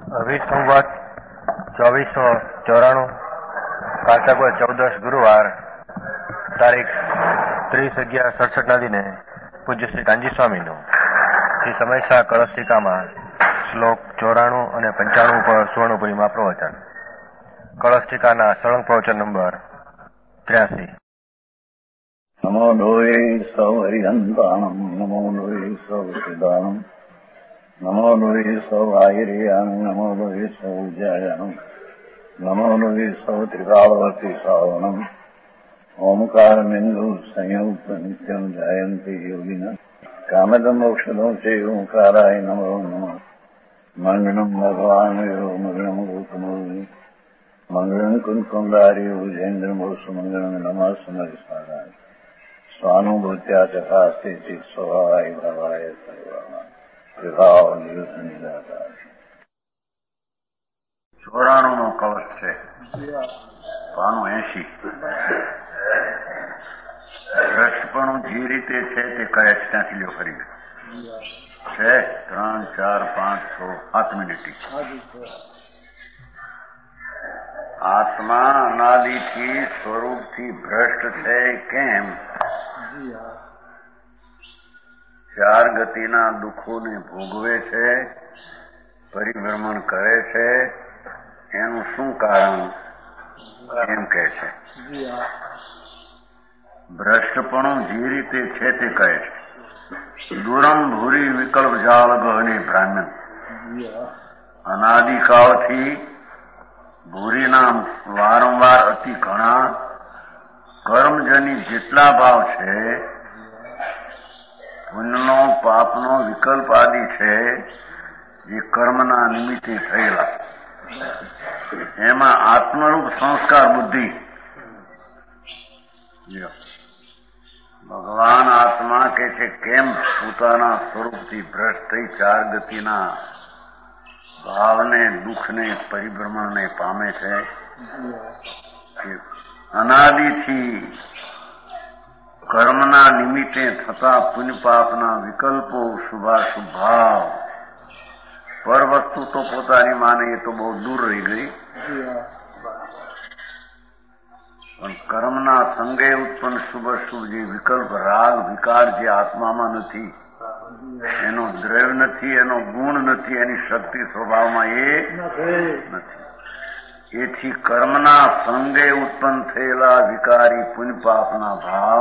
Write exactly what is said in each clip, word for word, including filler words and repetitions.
અભી સંવત ચોવીસો ચોરાણું કારતક ચૌદસ ગુરુવાર તારીખ ત્રીસ અગિયાર સડસઠ ના દિને પૂજ્ય શ્રી કાનજી સ્વામીનું શ્રી સમયસા કળશિકામાં શ્લોક ચોરાણું અને પંચાણું પર સુવર્ણપુરીમાં પ્રવચન. કળશિકાના સળંગ પ્રવચન નંબર ત્ર્યાસી. નમો લોહે સૌ હરિહંતાણમ નમો લોહે સૌ સિદ્ધાણમ નમો લોહે સૌ આયર્યાન નમો લોહે સૌ જયાનમ નમો લોહે સૌ ત્રિકાળવતી શ્રાવણમ ઓમકાર બિંદુ સંયુક્ત નિત્યમ જાયંતી યોગિના કામદમ મોક્ષદો છે ઓંકારાય નમો નમઃ. મંગળમ ભગવાન મંગળમ ગોકમોહિ મંગળમ કુંકુંડારી ઉજેન્દ્રમો સુમંગળમ નમઃ સમરિસ્મરાય સ્વાનુભૂત્યા ચકાસ્તે ચિત સ્વભાવાય ભાવાય સર્વમાં વિભાવ નિયુત નિરાકાર. ચોરાણું નો કવચ છે, પાનું એસી. ભ્રષ્ટપણું જે રીતે છે તે કહે છે ત્યાંથી લ્યો ફરી છે. ત્રણ ચાર પાંચ છ સાત મિનિટ. આત્મા અનાદિથી સ્વરૂપથી ભ્રષ્ટ છે કેમ? ચાર ગતિના દુઃખોને ભોગવે છે, પરિભ્રમણ કરે છે, એનું શું કારણ એમ કે છે. ભ્રષ્ટપણું જે રીતે છે તે કહે છે. દુરમ ભૂરી વિકલ્પ જાળ ગહની બ્રાહ્મણ. અનાદિકાળથી ભૂરીના વારંવાર અતિ ઘણા કર્મજની જેટલા ભાવ છે, પુણ્યનો પાપનો વિકલ્પ આદિ છે, જે કર્મના નિમિત્તે થયેલા, એમાં આત્મરૂપ સંસ્કાર બુદ્ધિ. ભગવાન આત્મા કે છે કેમ પોતાના સ્વરૂપથી ભ્રષ્ટ થઈ ચાર ગતિના ભાવને, દુઃખને, પરિભ્રમણને પામે છે. અનાદિથી કર્મના નિમિત્તે થતા પુણ્ય પાપના વિકલ્પો, શુભાશુભ ભાવ, પર વસ્તુ તો પોતાની માને એ તો બહુ દૂર રહી ગઈ, પણ કર્મના સંગે ઉત્પન્ન શુભ શુભ જે વિકલ્પ, રાગ, વિકાર જે આત્મામાં નથી, એનો દ્રવ્ય નથી, એનો ગુણ નથી, એની શક્તિ સ્વભાવમાં એ નથી. એથી કર્મના સંગે ઉત્પન્ન થયેલા વિકારી પુણ્ય પાપના ભાવ,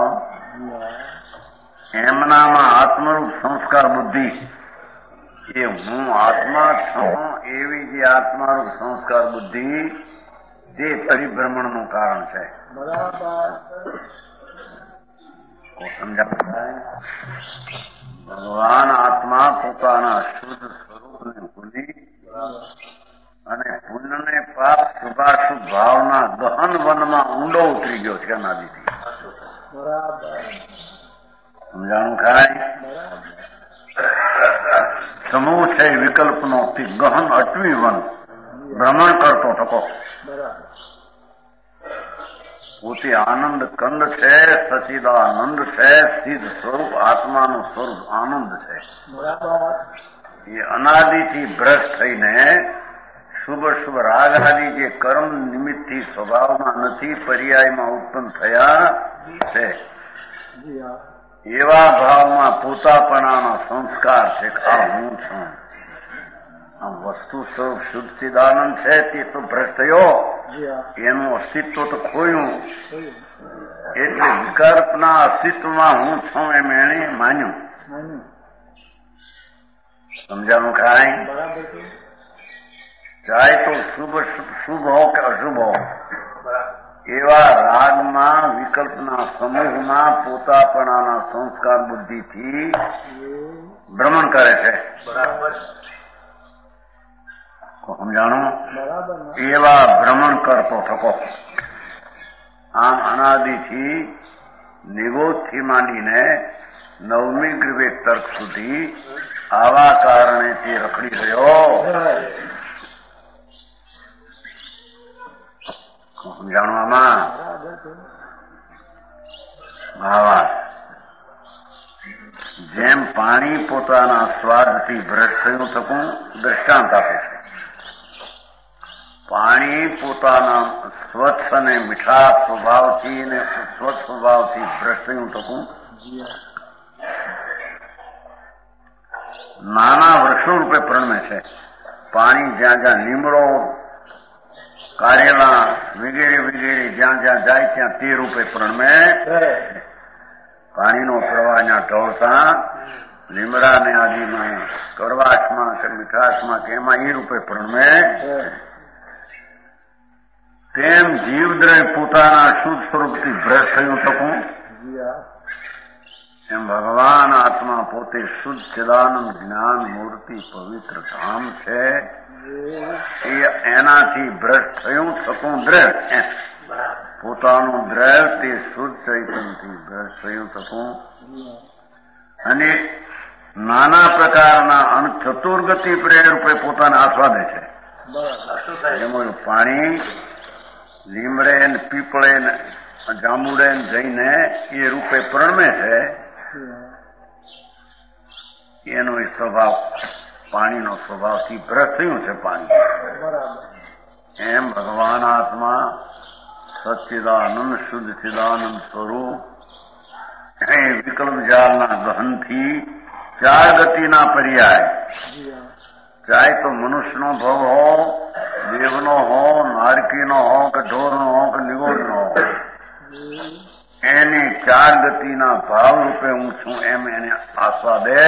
એમનામાં આત્મરૂપ સંસ્કાર બુદ્ધિ, એ હું આત્મા છું એવી જે આત્મારૂપ સંસ્કાર બુદ્ધિ, તે પરિભ્રમણનું કારણ છે. સમજાય? ભગવાન આત્મા પોતાના શુદ્ધ સ્વરૂપને ભૂલી અને પુણ્ય ને પાપ, શુભાશુભ ભાવના ગહન વનમાં ઊંડો ઉતરી ગયો છે અનાદિથી. સમજાણું ખાય? સમૂહ છે વિકલ્પનો ગહન અટવી વન ભ્રમણ કરતો થકો. પોતે આનંદ કંદ છે, સચિદાનંદ છે, સિદ્ધ સ્વરૂપ આત્માનું સ્વરૂપ આનંદ છે. એ અનાદિથી ભ્રષ્ટ થઈને શુભ શુભ રાગ આદિ જે કર્મ નિમિત્તથી સ્વભાવમાં નથી, પર્યાયમાં ઉત્પન્ન થયા છે, એવા ભાવમાં પોતાપણાના સંસ્કાર છે. આ હું છું, આ વસ્તુ સ્વરૂપ શુદ્ધ ચિદાનંદ છે, તે તો ભ્રષ્ટ થયો, એનું અસ્તિત્વ તો ખોયું. એટલે વિકલ્પના અસ્તિત્વમાં હું છું એમ એને માન્યું. સમજાણું ખાય? ચાહે તો શુભ શુભ હો કે અશુભ હો, એવા રાગમાં, વિકલ્પના સમૂહમાં પોતાપણાના સંસ્કાર બુદ્ધિથી ભ્રમણ કરે છે. સમજાણું? એવા ભ્રમણ કરતો થકો. આમ અનાદિથી નિગોદથી માંડીને નવમી ગ્રીવે તર્ક સુધી આવા કારણે તે રખડી રહ્યો. સમજાણવામાં ભાવાર્થ. જેમ પાણી પોતાના સ્વાદથી ભ્રષ્ટ થયું થકું દ્રષ્ટાંત આપે છે. પાણી પોતાના સ્વચ્છ અને મીઠા સ્વભાવથી અને સ્વચ્છ સ્વભાવથી ભ્રષ્ટ થયું ટકું નાના વૃક્ષો રૂપે પ્રણમે છે. પાણી જ્યાં જ્યાં લીમડો કારેલા વગેરે વગેરે જ્યાં જ્યાં જાય ત્યાં તે રૂપે પ્રણમે. પાણીનો પ્રવાહ જ્યાં ઢોળતા લીમડાને આદિમાં કડવાશમાં કે મીઠાશમાં કે એમાં એ રૂપે પ્રણમે. તેમ જીવદ્રવ્ય પોતાના શુદ્ધ સ્વરૂપથી ભ્રષ્ટ થયું શકું એમ ભગવાન આત્મા પોતે શુદ્ધ ચિદાનંદ જ્ઞાન મૂર્તિ પવિત્ર ધામ છે. એ એનાથી ભ્રષ્ટ થયું શકું દ્રવ્ય પોતાનું દ્રવ્ય તે શુદ્ધ ચૈતનથી ભ્રષ્ટ થયું શકું અને નાના પ્રકારના અને ચતુર્ગતિ પ્રેર રૂપે પોતાને આસ્વાદે છે. એમાં પાણી લીમડે ને પીપળે ને જાંબુડે જઈને એ રૂપે પ્રણમે છે. એનો એ સ્વભાવ પાણીનો સ્વભાવથી ભ્રષ્ટ થયું છે. પાણી એમ ભગવાન આત્મા સચ્ચિદાનંદ શુદ્ધ ચિદાનંદ સ્વરૂપ એ વિકલ્પ જાળના ગહનથી ચાર ગતિના પર્યાય ચાહે તો મનુષ્યનો ભવ હો, દેવનો હો, નારકીનો હો કે ઢોરનો હો કે નિગોળનો હો, એની ચાર ગતિના ભાવ રૂપે હું છું એમ એને આસ્વાદે.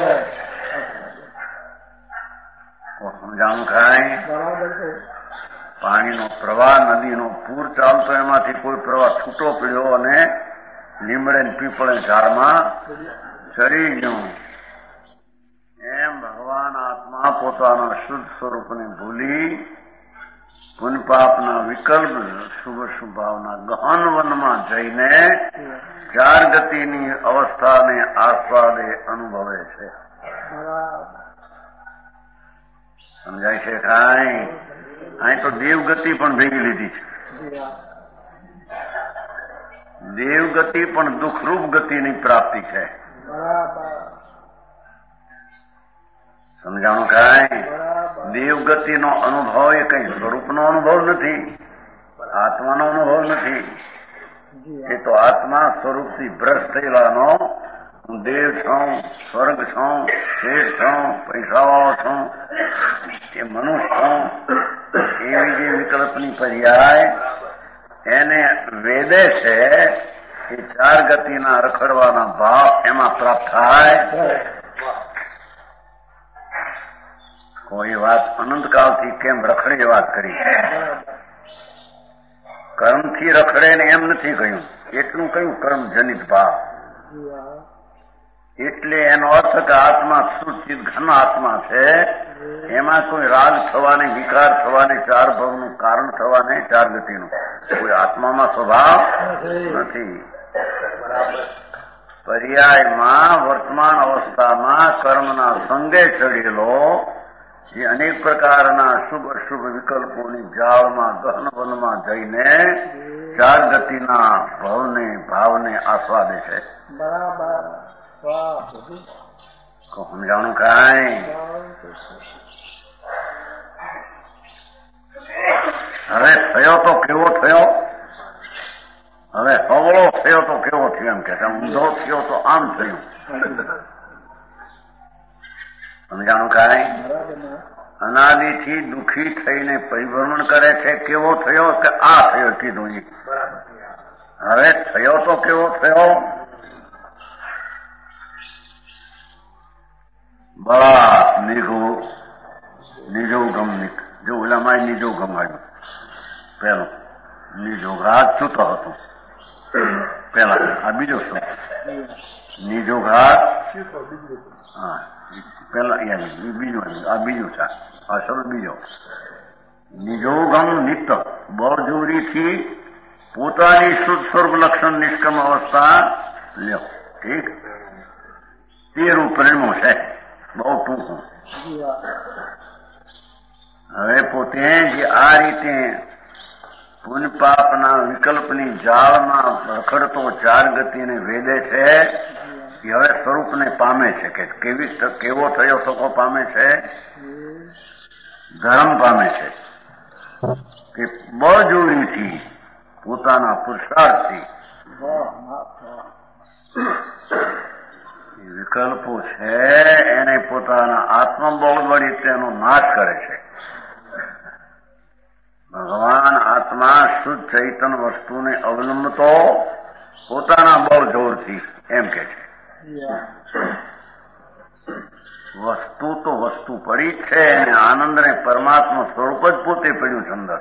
સમજાણું ખાય? પાણીનો પ્રવાહ નદીનો પૂર ચાલતો એમાંથી કોઈ પ્રવાહ છૂટો પડ્યો અને લીમડે ને પીપળે ઝાડમાં ચડી ગયું. એમ ભગવાન આત્મા પોતાના શુદ્ધ સ્વરૂપને ભૂલી પુન પાપના વિકલ્પ શુભ શુભાવના ગહન વનમાં જઈને ચાર ગતિની અવસ્થાને આસ્વાદે અનુભવે છે. સમજાય છે કાંઈ? અહીં તો દેવગતિ પણ ભેગી લીધી છે. દેવગતિ પણ દુઃખરૂપ ગતિની પ્રાપ્તિ છે. સમજાણું કાંઈ? દેવગતિનો અનુભવ એ કઈ સ્વરૂપનો અનુભવ નથી, આત્માનો અનુભવ નથી. એ તો આત્મા સ્વરૂપથી ભ્રષ્ટ થયેલાનો હું દેવ છું, સ્વર્ગ છું, શેઠ છું, પૈસાવાળો છું, એ મનુષ્ય છું, એવી જે વિકલ્પની પર્યાય એને વેદે છે એ ચાર ગતિના રખડવાના ભાવ એમાં પ્રાપ્ત થાય. કોઈ વાત અનંતકાળથી કેમ રખડે વાત કરી, કર્મથી રખડે ને એમ નથી કહ્યું, એટલું કહ્યું કર્મ જનિત ભાવ. એટલે એનો અર્થ કે આત્મા સુચિત ઘન આત્મા છે, એમાં કોઈ રાગ થવાને, વિકાર થવાને, ચાર ભવનું કારણ થવાને, ચાર ગતિનું કોઈ આત્મામાં સ્વભાવ નથી. પર્યાયમાં વર્તમાન અવસ્થામાં કર્મના સંગે ચડેલો જે અનેક પ્રકારના શુભ અશુભ વિકલ્પોની જાળમાં ગહન વનમાં જઈને ચાર ગતિના ભવને ભાવને આસ્વાદે છે. બરાબર. સમજાણું કાંઈ? હવે થયો તો કેવો થયો, હવે હવળો થયો તો કેવો થયો એમ કે ઊંધો થયો તો આમ થયું. સમજાણું કાંઈ? અનાદિથી દુઃખી થઈને પરિભ્રમણ કરે છે, કેવો થયો કે આ થયો કીધું. હવે થયો તો કેવો થયો, બળા નિઘો નિજો ગમ જો ઓલામાં નિજો ગમાડ્યું. પેલો નિજો ઘાત છૂટો હતો પેલા, આ બીજો શું નિજો ઘાત, હા પેલા બીજું, આ બીજું છે, આ શબ્દ બીજો. નિજોગમ નિત્ય બળજોરીથી પોતાની શુદ્ધ સ્વરૂપ લક્ષણ નિષ્કમ અવસ્થા લ્યો. ઠીક, તે રૂપ પ્રેમો છે, બહુ ટૂંકું. હવે પોતે જે આ રીતે પુન પાપના વિકલ્પની જાળમાં રખડતો ચાર ગતિને વેદે છે, એ હવે સ્વરૂપને પામે છે. કે કેવી કેવો થયો સકો પામે છે, ધર્મ પામે છે. કે બળજોરીથી પોતાના પુરુષાર્થથી વિકલ્પો છે એને પોતાના આત્મબળ વળી તેનો નાશ કરે છે. ભગવાન આત્મા શુદ્ધ ચૈતન વસ્તુને અવલંબતો પોતાના બળ જોરથી એમ કે છે. વસ્તુ તો વસ્તુ પડી જ છે અને આનંદ ને પરમાત્મા સ્વરૂપ જ પોતે પડ્યું છે અંદર.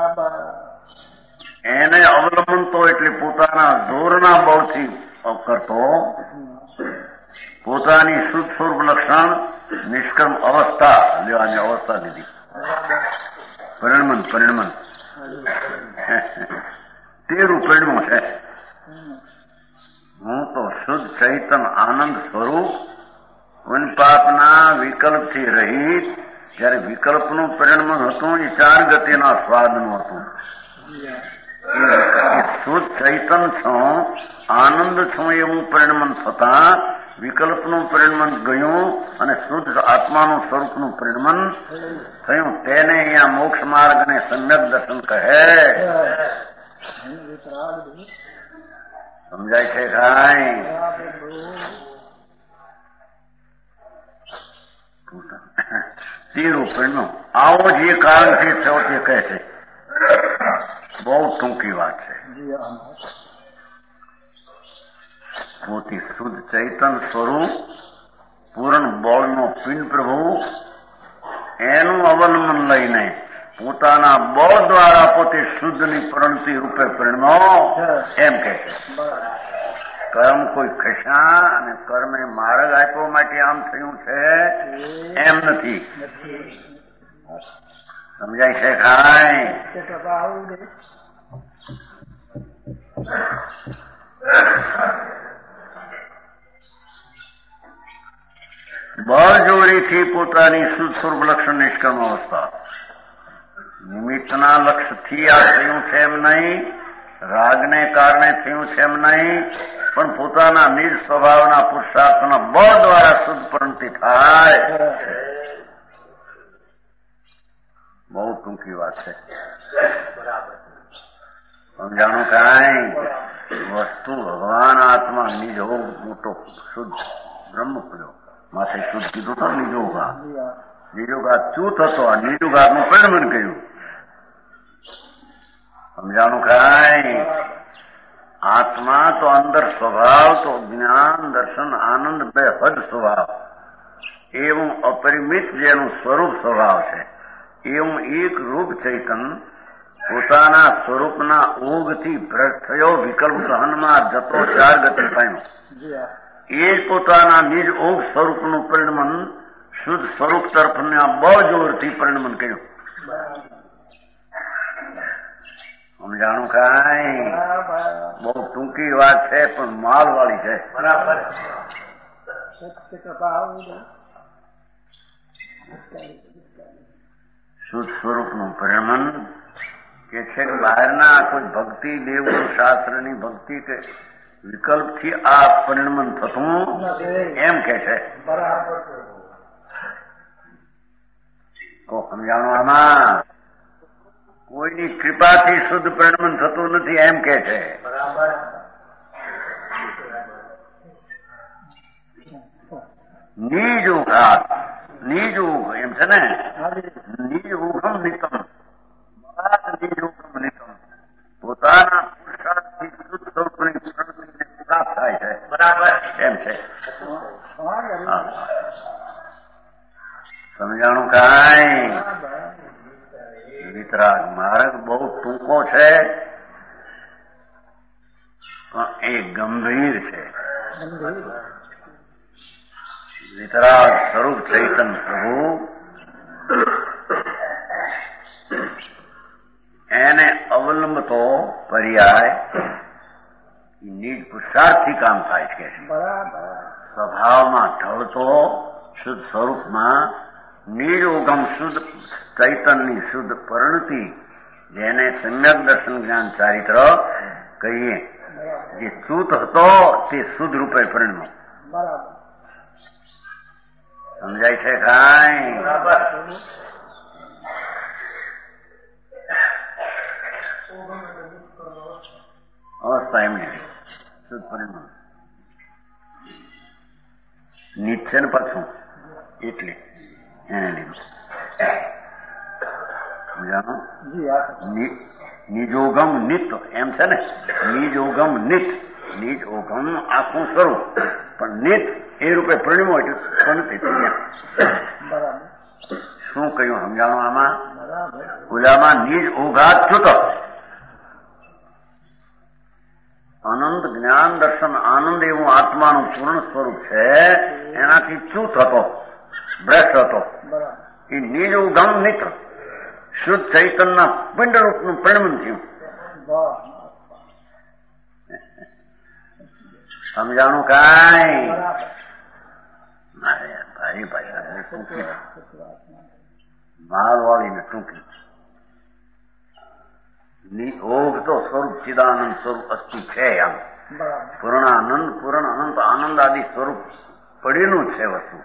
એને અવલંબતો એટલે પોતાના જોરના બળથી કરતો પોતાની શુદ્ધ સ્વરૂપ લક્ષણ નિષ્કર્મ અવસ્થા લેવાની અવસ્થા લીધી. પરિણમન પરિણમન તેરું પરિણમો છે. હું તો શુદ્ધ ચૈતન આનંદ સ્વરૂપ પાપના વિકલ્પથી રહિત. જયારે વિકલ્પનું પરિણમન હતું એ ચાર ગતિના સ્વાદનું હતું. એ શુદ્ધ ચૈતન છું આનંદ છું એવું પરિણમન થતા વિકલ્પનું પરિણમન ગયું અને શુદ્ધ આત્માનું સ્વરૂપનું પરિણમન થયું. તેને અહીંયા મોક્ષ માર્ગ ને સમ્યક દર્શન કહે. સમજાય છે કાંઈ? તેરું પરિણમ આવો જે કારણથી થયો તે કહે છે. બહુ ટૂંકી વાત છે. પોતે શુદ્ધ ચૈતન સ્વરૂપ પૂર્ણ બળનો પિંડ પ્રભુ એનું અવલંબન લઈને પોતાના બળ દ્વારા પોતે શુદ્ધની પ્રણતિ રૂપે પરિણમો એમ કે છે. કર્મ કોઈ ખસા અને કર્મે માર્ગ આપ્યો માટે આમ થયું છે એમ નથી. સમજાય છે કાંઈ? બળજોરીથી પોતાની શુદ્ધ સ્વરૂપ લક્ષણ નિષ્કર્મ અવસ્થા નિમિત્તના લક્ષ્યથી આ થયું છે એમ નહીં, રાગને કારણે થયું છે એમ નહીં, પણ પોતાના નિજ સ્વભાવના પુરુષાર્થના બળ દ્વારા શુદ્ધ પ્રણતિ થાય. બહુ ટૂંકી વાત છે. સમજાણું કાંઈ? વસ્તુ ભગવાન આત્મા નિજો મોટો શુદ્ધ બ્રહ્મ પડ્યો માથે શુદ્ધ કીધું તો નિજોગા નિજોગા ચૂત હતો. આ નિજોગાનું પરિણમન કર્યું. સમજાણું કાંઈ? આત્મા તો અંદર સ્વભાવ તો જ્ઞાન દર્શન આનંદ બે હદ સ્વભાવ એવું અપરિમિત જેનું સ્વરૂપ સ્વભાવ છે એવું એક રૂપ ચૈતન પોતાના સ્વરૂપના ઓગથી ભ્રષ્ટ થયો વિકલ્પ સહનમાં જતો ચાર ગતિ પામ્યો. એ જ પોતાના નિજ ઓગ સ્વરૂપનું પરિણમન શુદ્ધ સ્વરૂપ તરફના બળ જોરથી પરિણમન કર્યું. સમજાણું કાંઈ? બહુ ટૂંકી વાત છે પણ માલ વાળી છે. બરાબર. શુદ્ધ સ્વરૂપનું પરિણમન કે છે કે બહારના કોઈ ભક્તિ દેવ શાસ્ત્રની ભક્તિ કે વિકલ્પથી આ પરિણમન થતું એમ કે છે. તો સમજાણું આમાં કોઈની કૃપાથી શુદ્ધ પરિણમન થતું નથી એમ કે છે. નિજ ઉઘાત નિજ ઉઘ એમ છે ને નિજ ઉઘમ નિતમ નિજ ઉઘમ નિતમ પોતાના પુરુષાર્થથી શુદ્ધ સ્વરૂપની પ્રણતિને પ્રાપ્ત થાય છે. બરાબર એમ છે. સમજાણું કાંઈ? વિતરાગ માર્ગ બહુ ટૂંકો છે પણ એ ગંભીર છે. વિતરાગ સ્વરૂપ ચૈતન પ્રભુ એને અવલંબતો પર્યાય નિજ પુરુષાર્થથી કામ થાય છે. સ્વભાવમાં ઢળતો શુદ્ધ સ્વરૂપમાં નિજ ઉગમ શુદ્ધ ચૈતનની શુદ્ધ પરિણતિ જેને સમ્યક દર્શન જ્ઞાન ચારિત્ર કહીએ. જે ચૂત હતો તે શુદ્ધ રૂપે પરિણમ્યો. સમજાય છે કાંઈ? શુદ્ધ પરિણામ નીત છે ને પાછું એટલે એને લીધું સમજાણો નિજોગમ નિત એમ છે ને નિજોગમ નિત નિજ ઓગમ આખું સ્વરૂપ પણ નિત એ રૂપે પરિણમો એટલે પનતી શું કહ્યું સમજાણું આમાં ઓલામાં નિજ ઓઘાત છૂટ અનંત જ્ઞાન દર્શન આનંદ એવું આત્માનું પૂર્ણ સ્વરૂપ છે એનાથી ચ્યુત હતો ભ્રષ્ટ હતો એ નિજ ઉગમ નિત્ર શુદ્ધ ચૈતનના પિંડરૂપનું પરિણમન થયું સમજાણું કાંઈ ભારી ભાષા ટૂંકી માલ વાળીને ટૂંકી ઓઘ તો સ્વરૂપ ચિદાનંદ સ્વરૂપ અસ્તુ છે આમ પૂર્ણાનંદ પૂર્ણ અનંત આનંદ આદિ સ્વરૂપ પડેલું છે વસ્તુ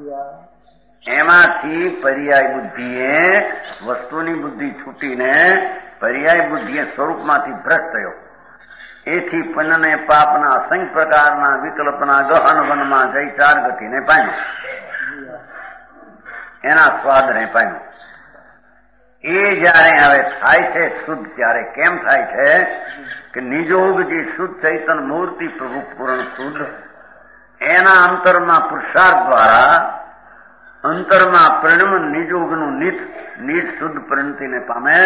એમાંથી પર્યાય બુદ્ધિએ વસ્તુની બુદ્ધિ છૂટીને પર્યાય બુદ્ધિએ સ્વરૂપમાંથી ભ્રષ્ટ થયો એથી પનને પાપના અસંખ્ય પ્રકારના વિકલ્પના ગહન વનમાં જઈ ચાર ગતિને પામ્યું એના સ્વાદને પામ્યું એ જયારે હવે થાય છે શુદ્ધ ત્યારે કેમ થાય છે કે નિજોગ જે શુદ્ધ ચૈતન મૂર્તિ પ્રભુ પૂર્ણ શુદ્ધ એના અંતરમાં પુરુષાર્થ દ્વારા અંતરમાં પરિણમ નિજોગનું નિત નિજ શુદ્ધ પરિણતિને પામે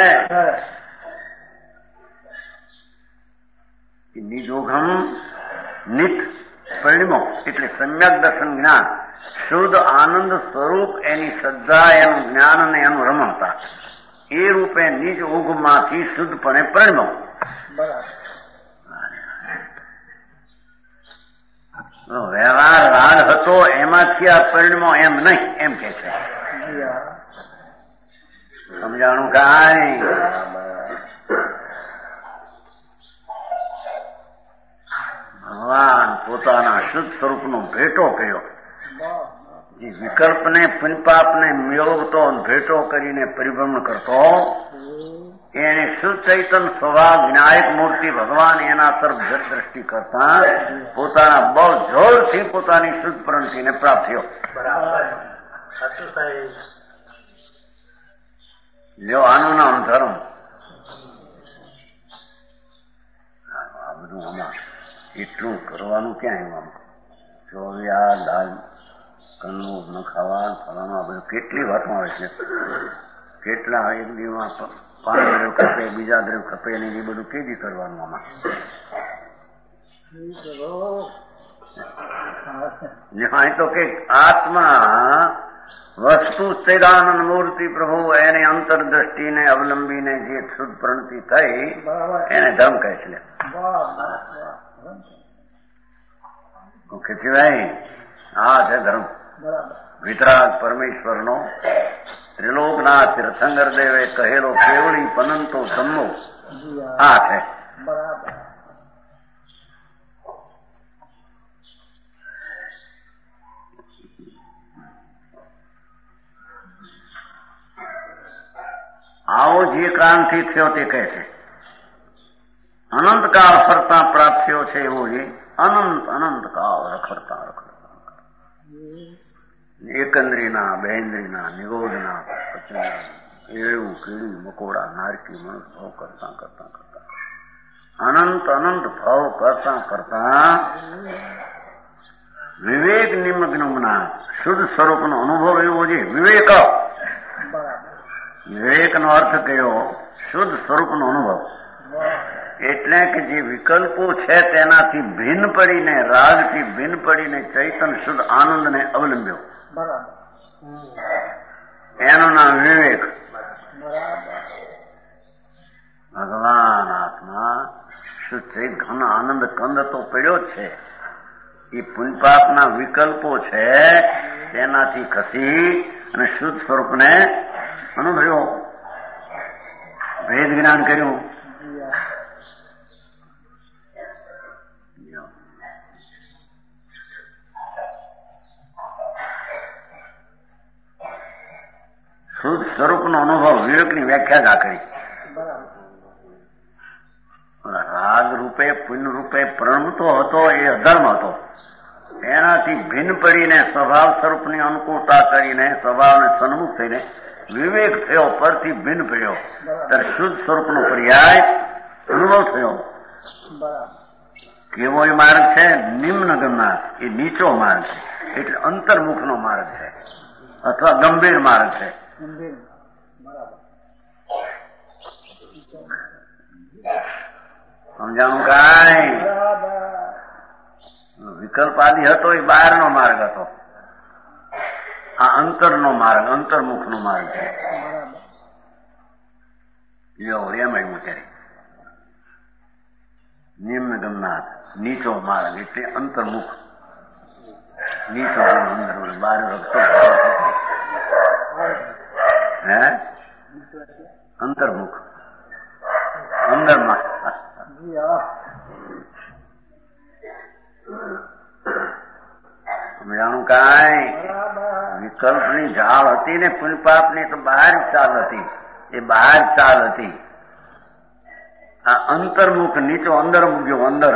નિજોગમ નિત પરિણમો એટલે સમ્યક દર્શન જ્ઞાન શુદ્ધ આનંદ સ્વરૂપ એની શ્રદ્ધા એનું જ્ઞાન અને એનું રમણતા એ રૂપે નિજ ઓગમાંથી શુદ્ધપણે પરિણમો વ્યવહાર રાગ હતો એમાંથી આ પરિણમો એમ નહીં એમ કે છે સમજાણું કાંઈ ભગવાન પોતાના શુદ્ધ સ્વરૂપનો ભેટો કર્યો એ વિકલ્પને પુનપાપને મેળવતો ભેટો કરીને પરિભ્રમણ કરતો એને શુદ્ધ ચૈતન સ્વભાવ વિનાયક મૂર્તિ ભગવાન એના તરફ દ્રષ્ટિ કરતા પોતાના બળ જોરથી પોતાની શુદ્ધ પ્રણતિને પ્રાપ્ત થયો લ્યો આનું નામ ધર્મ આ બધું આમાં એટલું કરવાનું ક્યાં એમાં ચોવ્યા દાલ કનનું ન ખાવા ફલામાં બધું કેટલી વાતમાં આવે છે કેટલા એક દિવસમાં પાંચ દ્રવ ખપે બીજા દ્રવ ખપે નહીં એ બધું કેદી કરવાનું આમાં જ્યાં તો કે આત્મા વસ્તુ ચૈદાનંદ મૂર્તિ પ્રભુ એને અંતરદ્રષ્ટિને અવલંબીને જે શુદ્ધ પ્રણતિ થઈ એને ધર્મ કહે છે ભાઈ આ છે ધર્મ વિતરાગ પરમેશ્વરનો ત્રિલોકના તીર્થંકર દેવે કહેલો કેવળી પનંતો ધમ્મો આ છે આવો જે ક્રાંતિ થયો તે કહે છે અનંતકાળ ફરતા પ્રાપ્ત થયો છે એવો જે અનંત અનંતકાળ રખડતા રખડતા એકંદ્રીના બેન્દ્રીના નિગોદના એવું કીડી મકોડા નારકી મનુષ્ય ભાવ કરતા કરતા કરતા અનંત અનંત ભાવ કરતા કરતા વિવેક નિમગ્નના શુદ્ધ સ્વરૂપનો અનુભવ એવો છે વિવેક વિવેકનો અર્થ કયો શુદ્ધ સ્વરૂપનો અનુભવ એટલે કે જે વિકલ્પો છે તેનાથી ભિન્ન પડીને રાગથી ભિન્ન પડીને ચૈતન શુદ્ધ આનંદને અવલંબ્યો એનું નામ વિવેક ભગવાન આત્મા શુદ્ધ ઘન આનંદ કંદ તો પડ્યો જ છે એ પુણ્યપાપના વિકલ્પો છે તેનાથી ખસી અને શુદ્ધ સ્વરૂપને અનુભવ્યો ભેદ જ્ઞાન કર્યું શુદ્ધ સ્વરૂપનો અનુભવ વિવેકની વ્યાખ્યા જ આ કરી રાગ રૂપે રૂપે પુણ્ય રૂપે પ્રણમતો હતો એ અધર્મ હતો. એનાથી ભિન્ન પડીને સ્વભાવ સ્વરૂપની અનુકૂળતા કરીને સ્વભાવને સન્મુખ થઈને વિવેક થયો, પરથી ભિન્ન પડ્યો ત્યારે શુદ્ધ સ્વરૂપનો પર્યાય અનુભવ થયો. કેવો એ માર્ગ છે? નિમ્ન ગમનાર, એ નીચો માર્ગ છે, એટલે અંતર્મુખનો માર્ગ છે અથવા ગંભીર માર્ગ છે. સમજાણું? કાંઈ વિકલ્પ આદિ હતો એ બહારનો માર્ગ હતો. આ અંતરનો માર્ગ, અંતર્મુખનો માર્ગ છે. લ્યો એમ આવ્યું ત્યારે નિમ્ન ગમનાર, નીચો માર્ગ એટલે અંતર્મુખ. નીચો અંદર બહાર રખતો હે અંતર્મુખ અંદરમાં. સમજાણું? કાંઈ વિકલ્પની ઝાળ હતી ને પુલપાપની તો બહાર ચાલ હતી, એ બહાર ચાલ હતી. આ અંતર્મુખ નીચો અંદર મૂક્યો, અંદર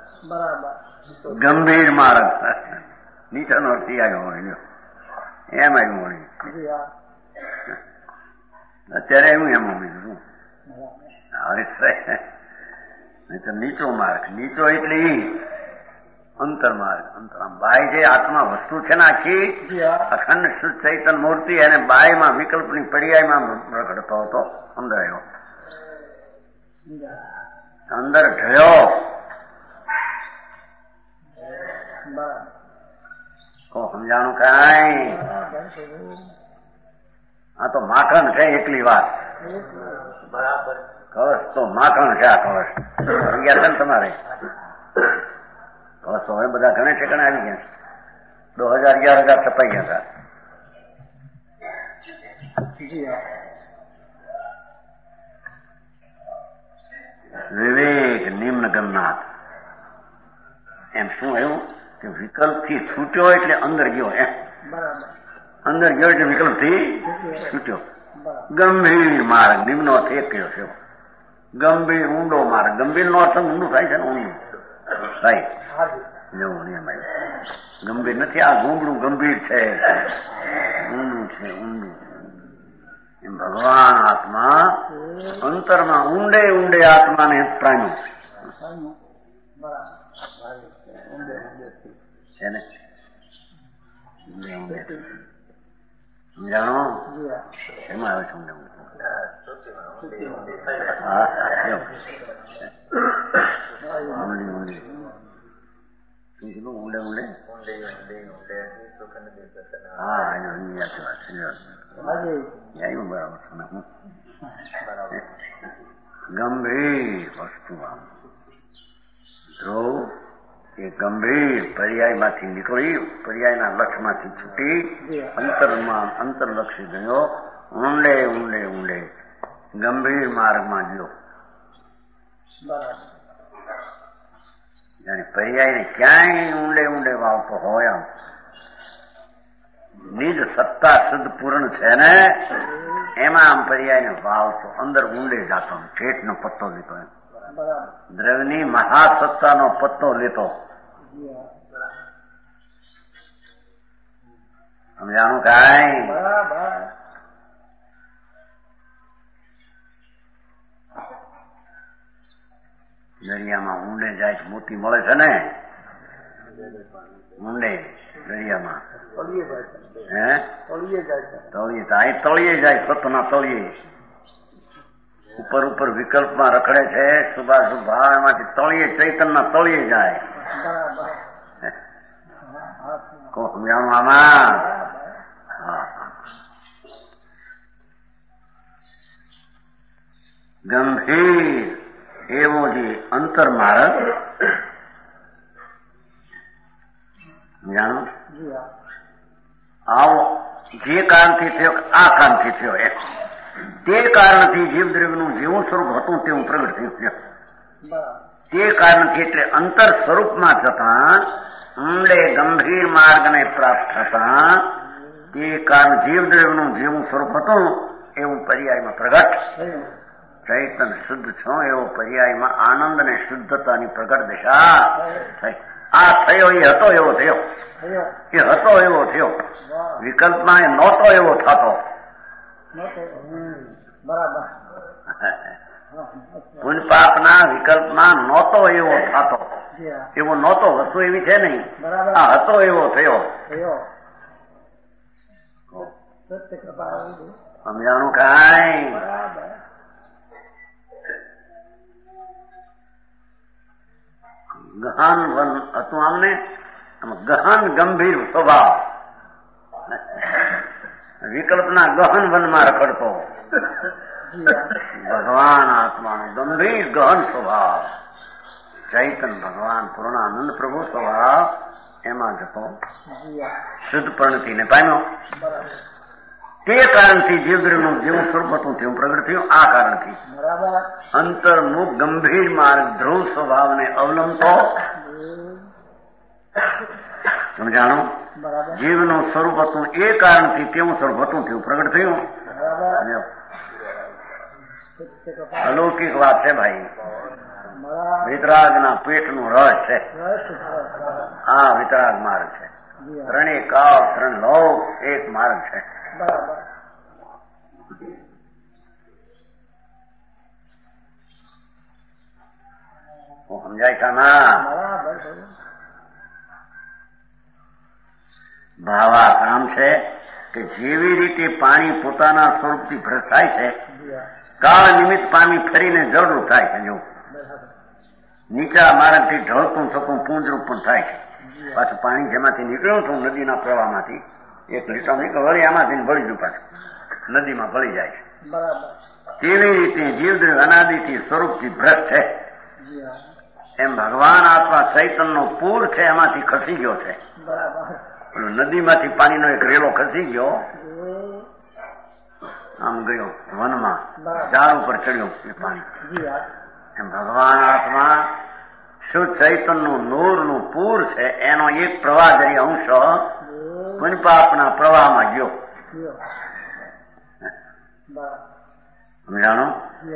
ગંભીર માર્ગ. નીચેનો અર્થ આવ્યો હોય એમ આવ્યું હોય અત્યારે આવ્યું એમ બીજું હવે નીચો માર્ગ. નીચો એટલે અંતર માર્ગ. અંતર બાય જે આત્મા વસ્તુ છે ને આખી અખંડ શુદ્ધ ચૈતન મૂર્તિ અને બાયમાં વિકલ્પની પર્યાયમાં પ્રગટતો હતો. અંદર આવ્યો, અંદર ઢળ્યો. તો સમજાણું? કાંઈ આ તો માખણ છે એકલી વાત. બરાબર. કળશ તો માખણ છે. આ કળશ આવી ગયા છે ને તમારે કળશો હવે બધા ઘણે ઠેકાણે આવી ગયા. દો હજાર અગિયાર હજાર છપાઈ ગયા હતા. વિવેક નિમ્ન ગમનાથ. એમ શું એવું કે વિકલ્પ થી છૂટ્યો એટલે અંદર ગયો. એમ અંદર ગયો એટલે વિકલ્પ થી છૂટ્યો. ગંભીર માર્ગ. નિમ્નો અર્થ એક કયો છે. ગંભીર ઊંડો માર્ગ. ગંભીર નો અર્થ ઊંડું થાય છે ને, ઊંડું થાય એવું નિયમ આવ્યો. ગંભીર નથી, આ ગુંગળું ગંભીર છે, ઊંડું છે, ઊંડું. એમ ભગવાન આત્મા અંતરમાં ઊંડે ઊંડે આત્માને પ્રાણ્યું છે ને. સમજાણો? એમાં આવે છે ઊંડે ઊંડે. હા ઊંડી ઊંડી ઊંડે ઊંડે. હા આવ્યું બરાબર. ગંભીર વસ્તુ આમ ધ્રુવ એ ગંભીર પર્યાયમાંથી નીકળી, પર્યાયના લક્ષમાંથી છૂટી અંતરમાં અંતરલક્ષી ગયો. ઊંડે ઊંડે ઊંડે ગંભીર માર્ગમાં ગયો. જાણે પર્યાયને ક્યાંય ઊંડે ઊંડે વાવતો હોય આમ નિજ સત્તા શુદ્ધ પૂર્ણ છે ને એમાં આમ પર્યાયને વાવતો અંદર ઊંડે જાતો. ઠેઠનો પત્તો લેતો, એમ દ્રવ્યની મહાસત્તાનો પત્તો લેતો. સમજાણું? કાંઈ દરિયામાં ઊંડે જાય મોતી મળે છે ને, ઊંડે દરિયામાં હે તળિયે જાય, તળિયે જાય, સતના તળિયે ઉપર ઉપર વિકલ્પમાં રખડે છે. શુભાશુભ ભાવ એમાંથી તળિયે ચૈતનના તળિયે જાય. સમજાણું આમાં? હા. ગંભીર એવો જે અંતર માર્ગ જાણો આવો જે કારણથી થયો આ કારણથી થયો એમ તે કારણથી જીવદ્રવ્યનું જેવું સ્વરૂપ હતું તેવું પ્રગટ થયું. તે કારણથી એટલે અંતર સ્વરૂપમાં જતા ઊંડે ગંભીર માર્ગને પ્રાપ્ત થતા તે કારણ જીવદ્રવ્યનું જેવું સ્વરૂપ હતું એવું પર્યાયમાં પ્રગટ ચૈતન શુદ્ધ છો એવો પર્યાયમાં આનંદ અને શુદ્ધતાની પ્રગટ દિશા થઈ. આ થયો એ હતો એવો થયો, એ હતો એવો થયો. વિકલ્પમાં એ નહોતો એવો થતો. બરાબર. પુણ્ય પાપના વિકલ્પમાં નહોતો એવો થતો, એવો નહોતો. વસ્તુ એવી છે નહીં. આ હતો એવો થયો. સમજાણું કાંઈ? ગહન વન હતું આમને, ગહન ગંભીર સ્વભાવ, વિકલ્પના ગહન વનમાં રખડતો ભગવાન આત્માનો ગંભીર ગહન સ્વભાવ, ચૈતન ભગવાન પૂર્ણાનંદ પ્રભુ સ્વભાવ એમાં જતો શુદ્ધ પ્રણતિને પામ્યો. તે કારણથી જીવદ્રનું જેવું સ્વરૂપ હતું તેવું પ્રગટ થયું. આ કારણથી અંતર્મુખ ગંભીર માર્ગ ધ્રુવ સ્વભાવને અવલંબતો સમજાણું. જીવનું સ્વરૂપ હતું એ કારણથી તેવું સ્વરૂપ હતું તેવું પ્રગટ થયું. અલૌકિક વાત છે ભાઈ. વિતરાગના પેટનું રસ છે. આ વિતરાગ માર્ગ છે. ત્રણેય કાળ ત્રણ લોક એક માર્ગ છે. સમજાય છે ના? ભાવાકામ છે કે જેવી રીતે પાણી પોતાના સ્વરૂપથી ભ્રષ્ટ થાય છે, કાળ નિમિત્ત પાણી ફરીને જળરૂપ થાય છે. જો નીચા માર્ગથી ઢળતું થતું પૂંજરૂપ પણ થાય છે. પાછું પાણી જેમાંથી નીકળ્યું હતું નદીના પ્રવાહમાંથી એક લીટર નીકળ વળી આમાંથી ભળી ગયું, પાછું નદીમાં ભળી જાય છે. તેવી રીતે જીવદ્રવ અનાદિથી સ્વરૂપથી ભ્રષ્ટ છે. એમ ભગવાન આત્મા ચૈતનનો પૂર છે, એમાંથી ખસી ગયો છે. નદીમાંથી પાણીનો એક રેલો ખસી ગયો, આમ ગયો વનમાં, ઝાડ ઉપર ચડ્યો એ પાણી. એમ ભગવાન આત્મા શુદ્ધ ચૈતનનું નૂરનું પૂર છે, એનો એક પ્રવાહ જરી અંશ પુણ્યપાપના પ્રવાહમાં ગયો. સમજાણો?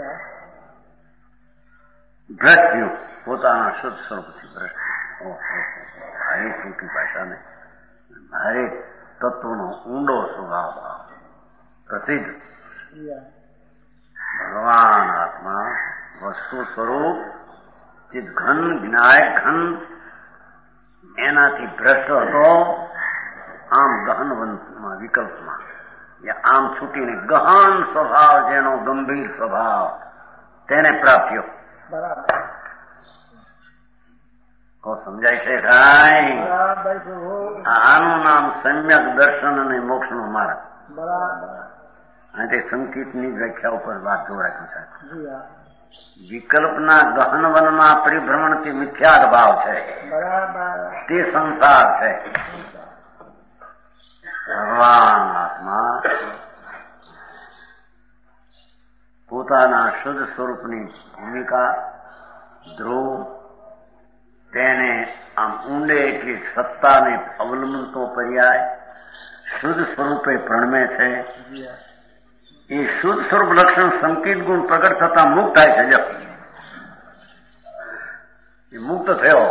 ભ્રષ્ટ થયું પોતાના શુદ્ધ સ્વરૂપથી. ભ્રષ્ટ ભારે ટૂંકી ભાષાને ભારે તત્વનો ઊંડો સ્વભાવ પ્રસિદ્ધ. ભગવાન આત્મા વસ્તુ સ્વરૂપ ચિત ઘન વિનાયક ઘન એનાથી ભ્રષ્ટ હતો. આમ ગહન વનમાં વિકલ્પમાં આમ છૂટીને ગહન સ્વભાવ જેનો ગંભીર સ્વભાવ તેને પ્રાપ્યો. તો સમજાય છે કાંઈ? આનું નામ સમ્યક દર્શન અને મોક્ષ નો માર્ગ. આ સંકેતની વ્યાખ્યા ઉપર વાત જોડાયું છે. વિકલ્પના ગહન વનમાં પરિભ્રમણથી મિથ્યાદ ભાવ છે, તે સંસાર છે. ભગવાન આત્મા પોતાના શુદ્ધ સ્વરૂપની ભૂમિકા ધ્રુવ તેને આમ ઊંડે એટલી સત્તાને અવલંબતો પર્યાય શુદ્ધ સ્વરૂપે પ્રણમે છે. એ શુદ્ધ સ્વરૂપ લક્ષણ સંકેત ગુણ પ્રગટ થતા મુક્ત થાય છે. જ એ મુક્ત થયો.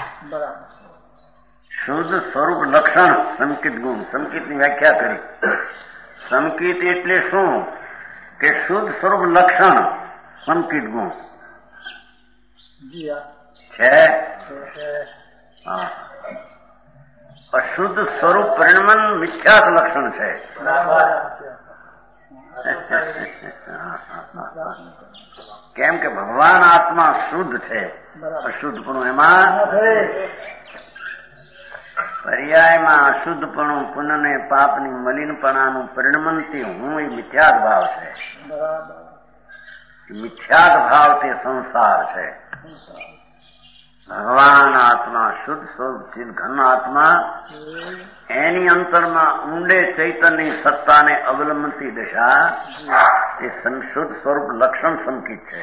શુદ્ધ સ્વરૂપ લક્ષણ સંકેત ગુણ. સંકેતની વ્યાખ્યા કરી. સંકેત એટલે શું? કે શુદ્ધ સ્વરૂપ લક્ષણ સંકેત ગુણ છે. હા, અશુદ્ધ સ્વરૂપ પરિણમન મિથ્યાત લક્ષણ છે. કેમ કે ભગવાન આત્મા શુદ્ધ છે, અશુદ્ધપણું એમાં પર્યાયમાં અશુદ્ધપણું પુનઃને પાપની મલિનપણાનું પરિણમનથી હું એ મિથ્યાદ ભાવ છે. મિથ્યાદ ભાવ તે સંસાર છે. ભગવાન આત્મા શુદ્ધ સ્વરૂપ ચિદ ઘન આત્મા એની અંતરમાં ઊંડે ચૈતન્યની સત્તાને અવલંબતી દશા એ શુદ્ધ સ્વરૂપ લક્ષણ સંકિત છે.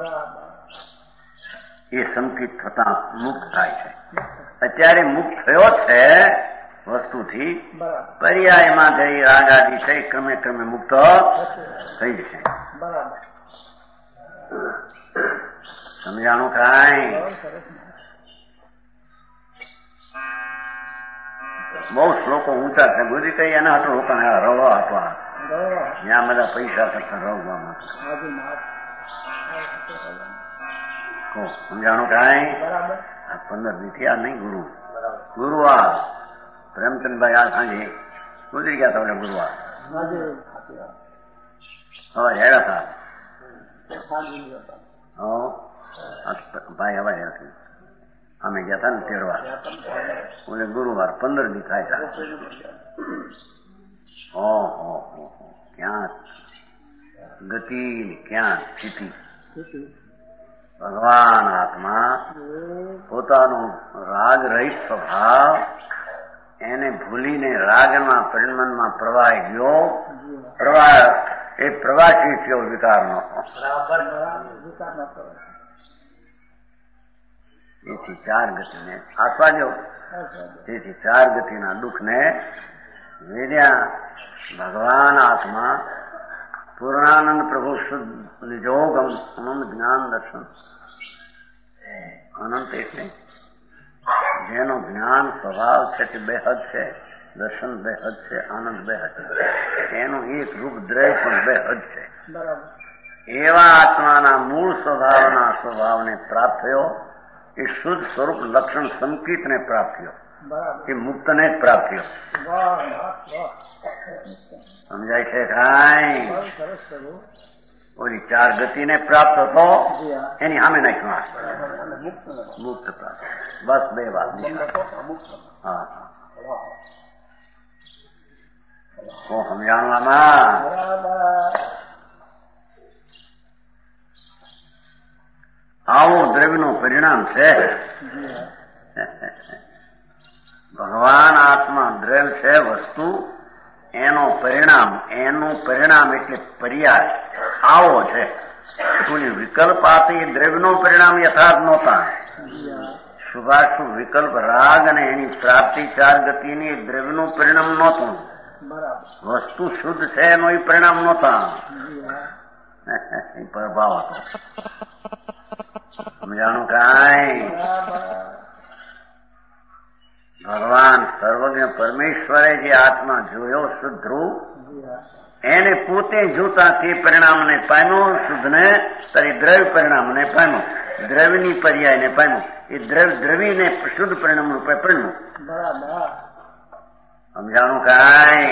એ સંકિત થતા મુક્ત થાય છે. અત્યારે મુક્ત થયો છે વસ્તુથી, પર્યાયમાં જઈ રાગાદી થઈ ક્રમે ક્રમે મુક્ત થઈ જશે. સમજાણું કાંઈ? બહુ શ્લોકો ઊંચા છે. બુદ્ધિ કઈ એના હાટું લોકોને રવા આપવા, જ્યાં બધા પૈસા કરતા રવવામાં. સમજાણું કાંઈ? આ પંદર દીથી આ નહીં ગુરુ. ગુરુ આ પ્રેમચંદભાઈ આ સાંજે ગુજરી ગયા હતા. ગુરુવાર હવે હેડા હતા. ભાઈ હવે હેડા અમે ગયા હતા ને તેરવાર. ઓલે ગુરુવાર પંદર દી થાય હતા. ઓહો ક્યાં ગતિ ક્યાં સ્થિતિ. ભગવાન આત્મા પોતાનો રાગ રહિત સ્વભાવ એને ભૂલીને રાગમાં પરિણમનમાં પ્રવાહી ગયો. પ્રવાહ એ પ્રવાસી થયો વિકારનો. તેથી ચાર ગતિને આસ્વાદ્યો. તેથી ચાર ગતિના દુઃખને વેદ્યા ભગવાન આત્મા પૂર્ણાનંદ પ્રભુ શુદ્ધ નિજોગમ અનંત જ્ઞાન દર્શન. અનંત એટલે જેનો જ્ઞાન સ્વભાવ છે તે બેહદ છે, દર્શન બેહદ છે, આનંદ બેહદ છે, એનું એક રૂપ દ્રય પણ બેહદ છે. એવા આત્માના મૂળ સ્વભાવના સ્વભાવને પ્રાપ્ત થયો. એ શુદ્ધ સ્વરૂપ લક્ષણ સંકિતને પ્રાપ્ત થયો. એ મુક્તને જ પ્રાપ્ત થયો. સમજાય છે કાંઈ? ઓલી ચાર ગતિને પ્રાપ્ત હતો એની સામે નાખ્યું મુક્ત પ્રાપ્ત. બસ બે વાત. હા હું સમજાણું આમાં? આવું દ્રવ્યનું પરિણામ છે. ભગવાન આત્મા દ્રવ્ય છે વસ્તુ, એનો પરિણામ, એનું પરિણામ એટલે પર્યાય આવો છે. વિકલ્પ આપી દ્રવ્યનું પરિણામ યથાર્થ નહોતા. શુભાશુભ વિકલ્પ રાગ અને એની પ્રાપ્તિ ચાર ગતિની દ્રવ્યનું પરિણામ નહોતું. વસ્તુ શુદ્ધ છે એનો એ પરિણામ નહોતા. પ્રભાવ હતો. સમજાણું કાંઈ? ભગવાન સર્વજ્ઞ પરમેશ્વરે જે આત્મા જોયો શુદ્ધ રૂપ, એને પોતે જોતા તે પરિણામને પામ્યો. શુદ્ધને તારી દ્રવ્ય પરિણામને પામ્યો. દ્રવ્યની પર્યાયને પામ્યો. એ દ્રવ્ય દ્રવીને શુદ્ધ પરિણામ રૂપે પરિણ્યું. સમજાણું કાંઈ?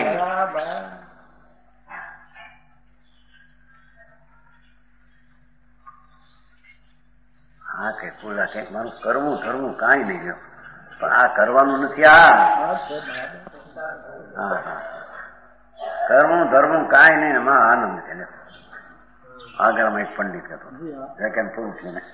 હા કે બોલા કે મારું કરવું ધરવું કાંઈ નહીં ગયો, પણ આ કરવાનું નથી. આ હા હા કરવું ધરવું કાંઈ નહીં. એમાં આનંદ છે. આગળમાં એક પંડિત હતો કેમ પૂછ્યું ને,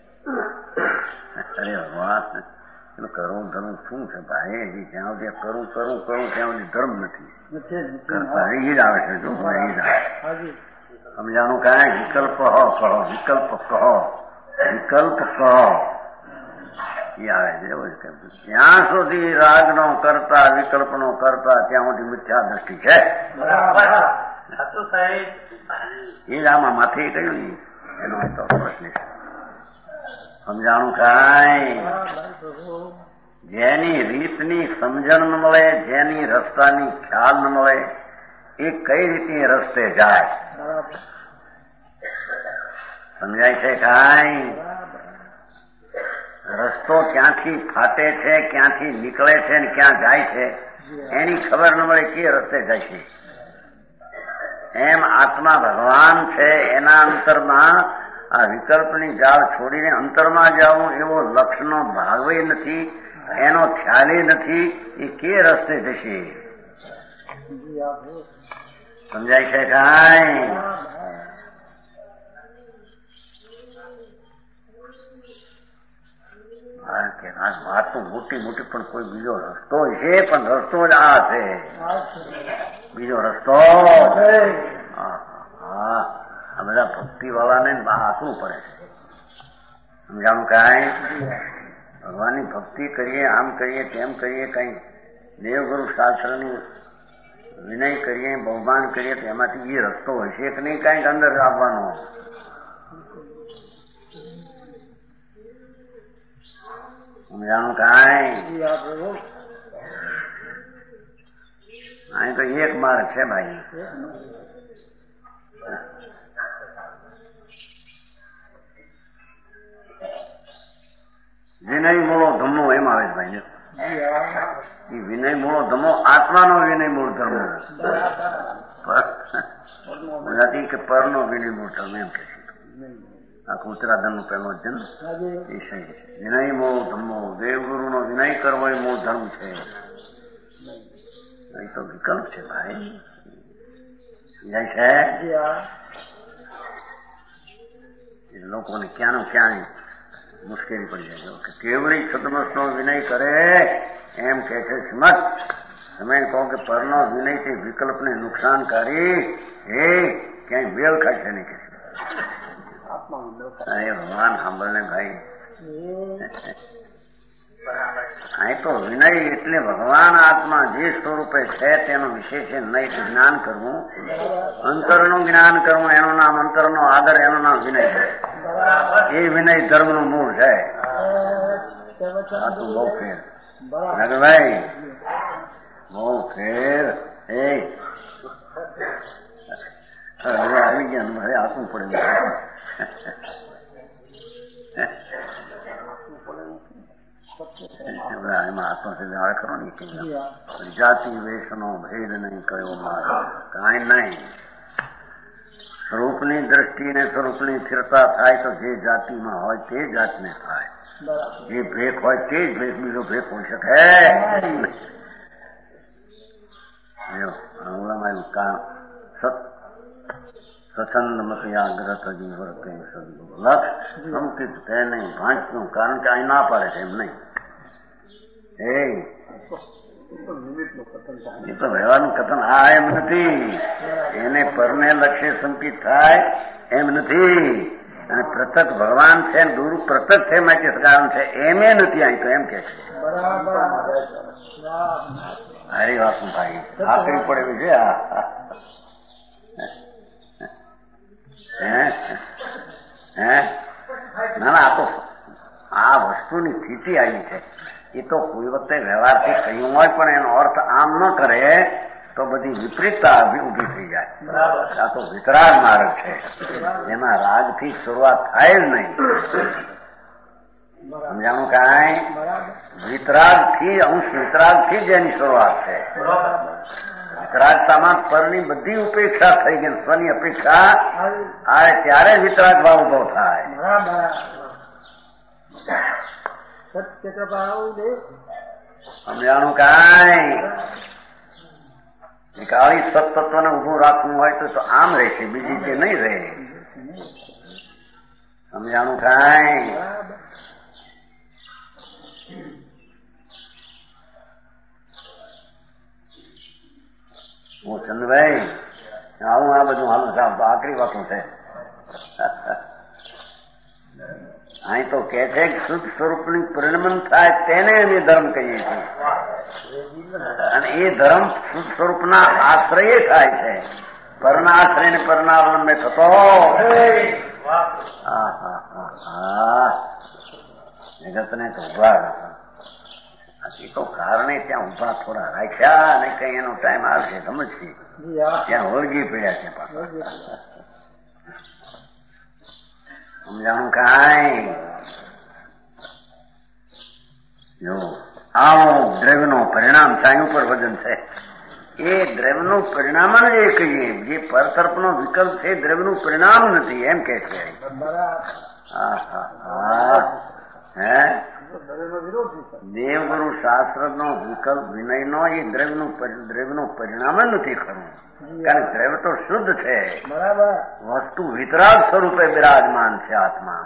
અરે વાત એનું કરવું ધરવું શું છે ભાઈ? હજી જ્યાં સુધી કરવું કરવું કરવું ત્યાં સુધી ધર્મ નથી કરતા. એ જ આવે છે. જો એ જ આવે. સમજાણું કાંઈ? વિકલ્પ કહો કહો વિકલ્પ કહો વિકલ્પ કહો એ આવે છે. જ્યાં સુધી રાગનો કરતા વિકલ્પનો કરતા ત્યાં સુધી મિથ્યા દ્રષ્ટિ છે. એ જ આમાં માથે કહ્યું ને એનો તો પ્રશ્ન. સમજાણું કાંઈ? જેની રીતની સમજણ ન મળે, જેની રસ્તાની ખ્યાલ ન મળે, એ કઈ રીતે રસ્તે જાય? સમજાય છે કાંઈ? રસ્તો ક્યાંથી ફાટે છે, ક્યાંથી નીકળે છે ને ક્યાં જાય છે એની ખબર ન મળે કે રસ્તે જાય છે. એમ આત્મા ભગવાન છે, એના અંતરમાં આ વિકલ્પની જાળ છોડીને અંતરમાં જવું એવો લક્ષનો ભાગવે નથી, એનો ખ્યાલે નથી. એ કે રસ્તે જશે? સમજાય છે કાંઈ? વાત તો મોટી મોટી પણ કોઈ બીજો રસ્તો છે, પણ રસ્તો જ આ છે. બીજો રસ્તો હા આ બધા ભક્તિ વાળાને આકરું પડે છે. સમજાણું કાંઈ? ભગવાનની ભક્તિ કરીએ, આમ કરીએ તેમ કરીએ, કઈ દેવગુરુ શાસ્ત્રની વિનય કરીએ, બહુમાન કરીએ તો એમાંથી એ રસ્તો હશે કે નહીં કાંઈક અંદર આવવાનો? સમજાણું કાંઈ? અહીં તો એક માર્ગ છે ભાઈ. વિનય મૂળો ધમો એમ આવે છે ભાઈ. એ વિનય મૂળો ધમો આત્માનો વિનય મૂળ ધર્મ નથી કે પરનો વિનય મૂળ ધર્મ એમ કે છે. આખું ઉત્તરાધન નું પહેલો જન્મ વિષય છે. વિનય મૂળ ધમો દેવગુરુ નો વિનય કરવો એ મૂળ ધર્મ છે. એ તો વિકલ્પ છે ભાઈ. સમજાય છે? લોકોને ક્યાંનું ક્યાં મુશ્કેલી પડી જાય કે કેવડી સદમસ નો વિનય કરે એમ કે છે શ્રીમદ. તમે કહો કે પરનો વિનય થી વિકલ્પને નુકસાનકારી એ ક્યાંય મેળ ખાશે નહીં કે ભગવાન સાંભળને ભાઈ. અહીં તો વિનય એટલે ભગવાન આત્મા જે સ્વરૂપે છે તેનું વિશેષ નહીં જ્ઞાન કરવું, અંતરનું જ્ઞાન કરવું એનું નામ અંતરનો આદર, એનું નામ વિનય છે. એ વિનય ધર્મનું મૂળ છે. આ તો બહુ ફેર ભાઈ, બહુ ફેર. એ આવી ગયા હવે આપવું પડે. એમાં આત્મસિદ્ધ ખરો ને જાતિ વેશનો ભેદ નહીં કયો મારો કાંઈ નહીં. સ્વરૂપની દ્રષ્ટિને સ્વરૂપની સ્થિરતા થાય તો જે જાતિમાં હોય તે જાતને થાય. જે ભેખ હોય તે જ ભેખ, બીજો ભેખ હોઈ શકે. સત્સંગ મતયાગ્રત જીવરતે સદગુરુ લક્ષ સંકિત તેને ભાંચનું, કારણ કે અહીં ના પાડે છે એમ નહીં. એ તો વ્યવહારનું કથન આ એમ નથી. એને પરને લક્ષ્ય સંકિત થાય એમ નથી. અને પ્રત્યક ભગવાન છે, ગુરુ પ્રત્યક છે માટે કારણ છે એમે નથી. અહીં તો એમ કે છે. હારી વાત ભાઈ, આકરી પડેલી છે. હે ના ના, આ તો આ વસ્તુની સ્થિતિ આવી છે. એ તો કોઈ વખતે વ્યવહારથી કહ્યું હોય પણ એનો અર્થ આમ ન કરે તો બધી વિપરીતતા ઉભી થઈ જાય. આ તો વિતરાગ માર્ગ છે, એમાં રાગથી શરૂઆત થાય જ નહીં. સમજાણું કાંઈ? વિતરાગથી અંશ વિતરાગથી જ એની શરૂઆત છે. વિતરાગતામાં પરની બધી ઉપેક્ષા થઈ ગઈ. સ્વની અપેક્ષા આવે ત્યારે વિતરાગ ભાવ ઉભો થાય. સમજાણું કાંઈ? કાળી સત્તત્વને ઉભું રાખવું હોય તો આમ રહેશે, બીજી તે નહીં રહે. સમજાણું કાંઈ? હું ચંદભાઈ આવું આ બધું હાલ આકરી વાતું છે. અહીં તો કે છે કે શુદ્ધ સ્વરૂપની પરિણમન થાય તેને અમે ધર્મ કહીએ છીએ. અને એ ધર્મ શુદ્ધ સ્વરૂપના આશ્રય થાય છે. પરના આશ્રય ને પરના અવલંબે થતો. જગતને તો ઉભા એ તો કારણે ત્યાં ઉભા થોડા રાખ્યા અને કઈ એનો ટાઈમ આવશે સમજશે ત્યાં વળગી પડ્યા છે પાછા. સમજાણું કાંઈ? જો આવો દ્રવ્યનો પરિણામ સાયુ પર વજન છે. એ દ્રવ્યનું પરિણામ જ એ કહીએ. જે પર તરફનો વિકલ્પ છે દ્રવ્યનું પરિણામ નથી એમ કે છે. હા હા હા હે દેવગુરુ શાસ્ત્ર નો વિકલ્પ વિનય નો એ દ્રવ્યનું દ્રવ્યનું પરિણામ જ નથી ખરું. કારણ કે દ્રવ્ય તો શુદ્ધ છે. વસ્તુ વિતરાગ સ્વરૂપે બિરાજમાન છે. આત્મા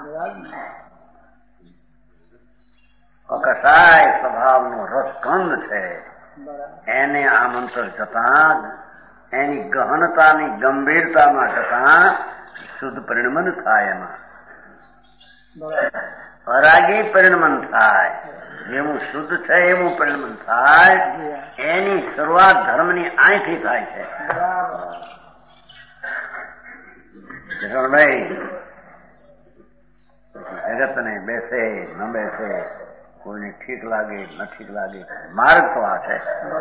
અકસાય સ્વભાવનો રસકંદ છે. એને આમંત્ર જતા એની ગહનતાની ગંભીરતામાં જતા શુદ્ધ પરિણમન થાય. એમાં અરાગી પરિણમન થાય. જેવું શુદ્ધ છે એવું પરિણમન થાય. એની શરૂઆત ધર્મની અહીંથી થાય છે. ભાઈ જગત ને બેસે ન બેસે કોઈને ઠીક લાગે ન ઠીક લાગે, માર્ગ તો આ છે.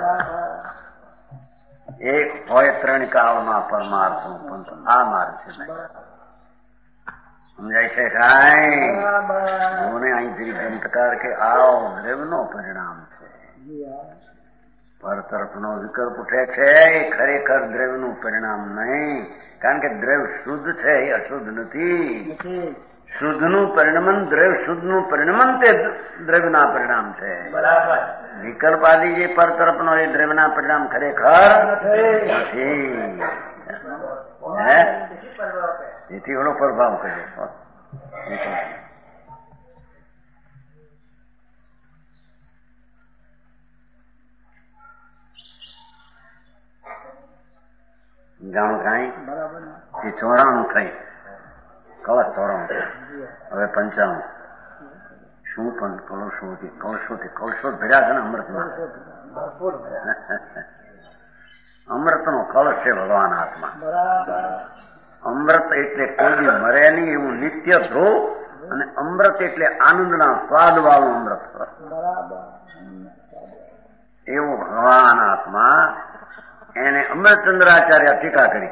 એક હોય ત્રણ કાળમાં પરમાર્થ પંથ, આ માર્ગ છે. સમજાય છે કાંઈ? મને અહીંથી ગંતકાર કે આવો દ્રવ્યનો પરિણામ છે. પર તરફનો વિકલ્પ ઉઠે છે એ ખરેખર દ્રવ્યનું પરિણામ નહીં, કારણ કે દ્રવ્ય શુદ્ધ છે એ અશુદ્ધ નથી. શુદ્ધનું પરિણમન, દ્રવ્ય શુદ્ધનું પરિણમન તે દ્રવ્યના પરિણામ છે. વિકલ્પ આદિ જે પર તરફનો એ દ્રવ્યના પરિણામ ખરેખર નથી. એથી એવડો પ્રભાવ કર્યો. જાણું કાંઈ એ ચોરાણું થઈ, કવચ ચોરાણું થઈ, હવે પંચાણું. શું પણ કળશોથી કળશોથી કળશો ભર્યા છે ને અમૃતમાં. અમૃતનો કળશ છે ભગવાન હાથમાં. અમૃત એટલે કોઈ મરે નહીં એવું નિત્ય ધ્રુવ, અને અમૃત એટલે આનંદના સ્વાદ વાળું અમૃત. એવું ભગવાન હાથમાં. એને અમૃતચંદ્રાચાર્ય ટીકા કરી.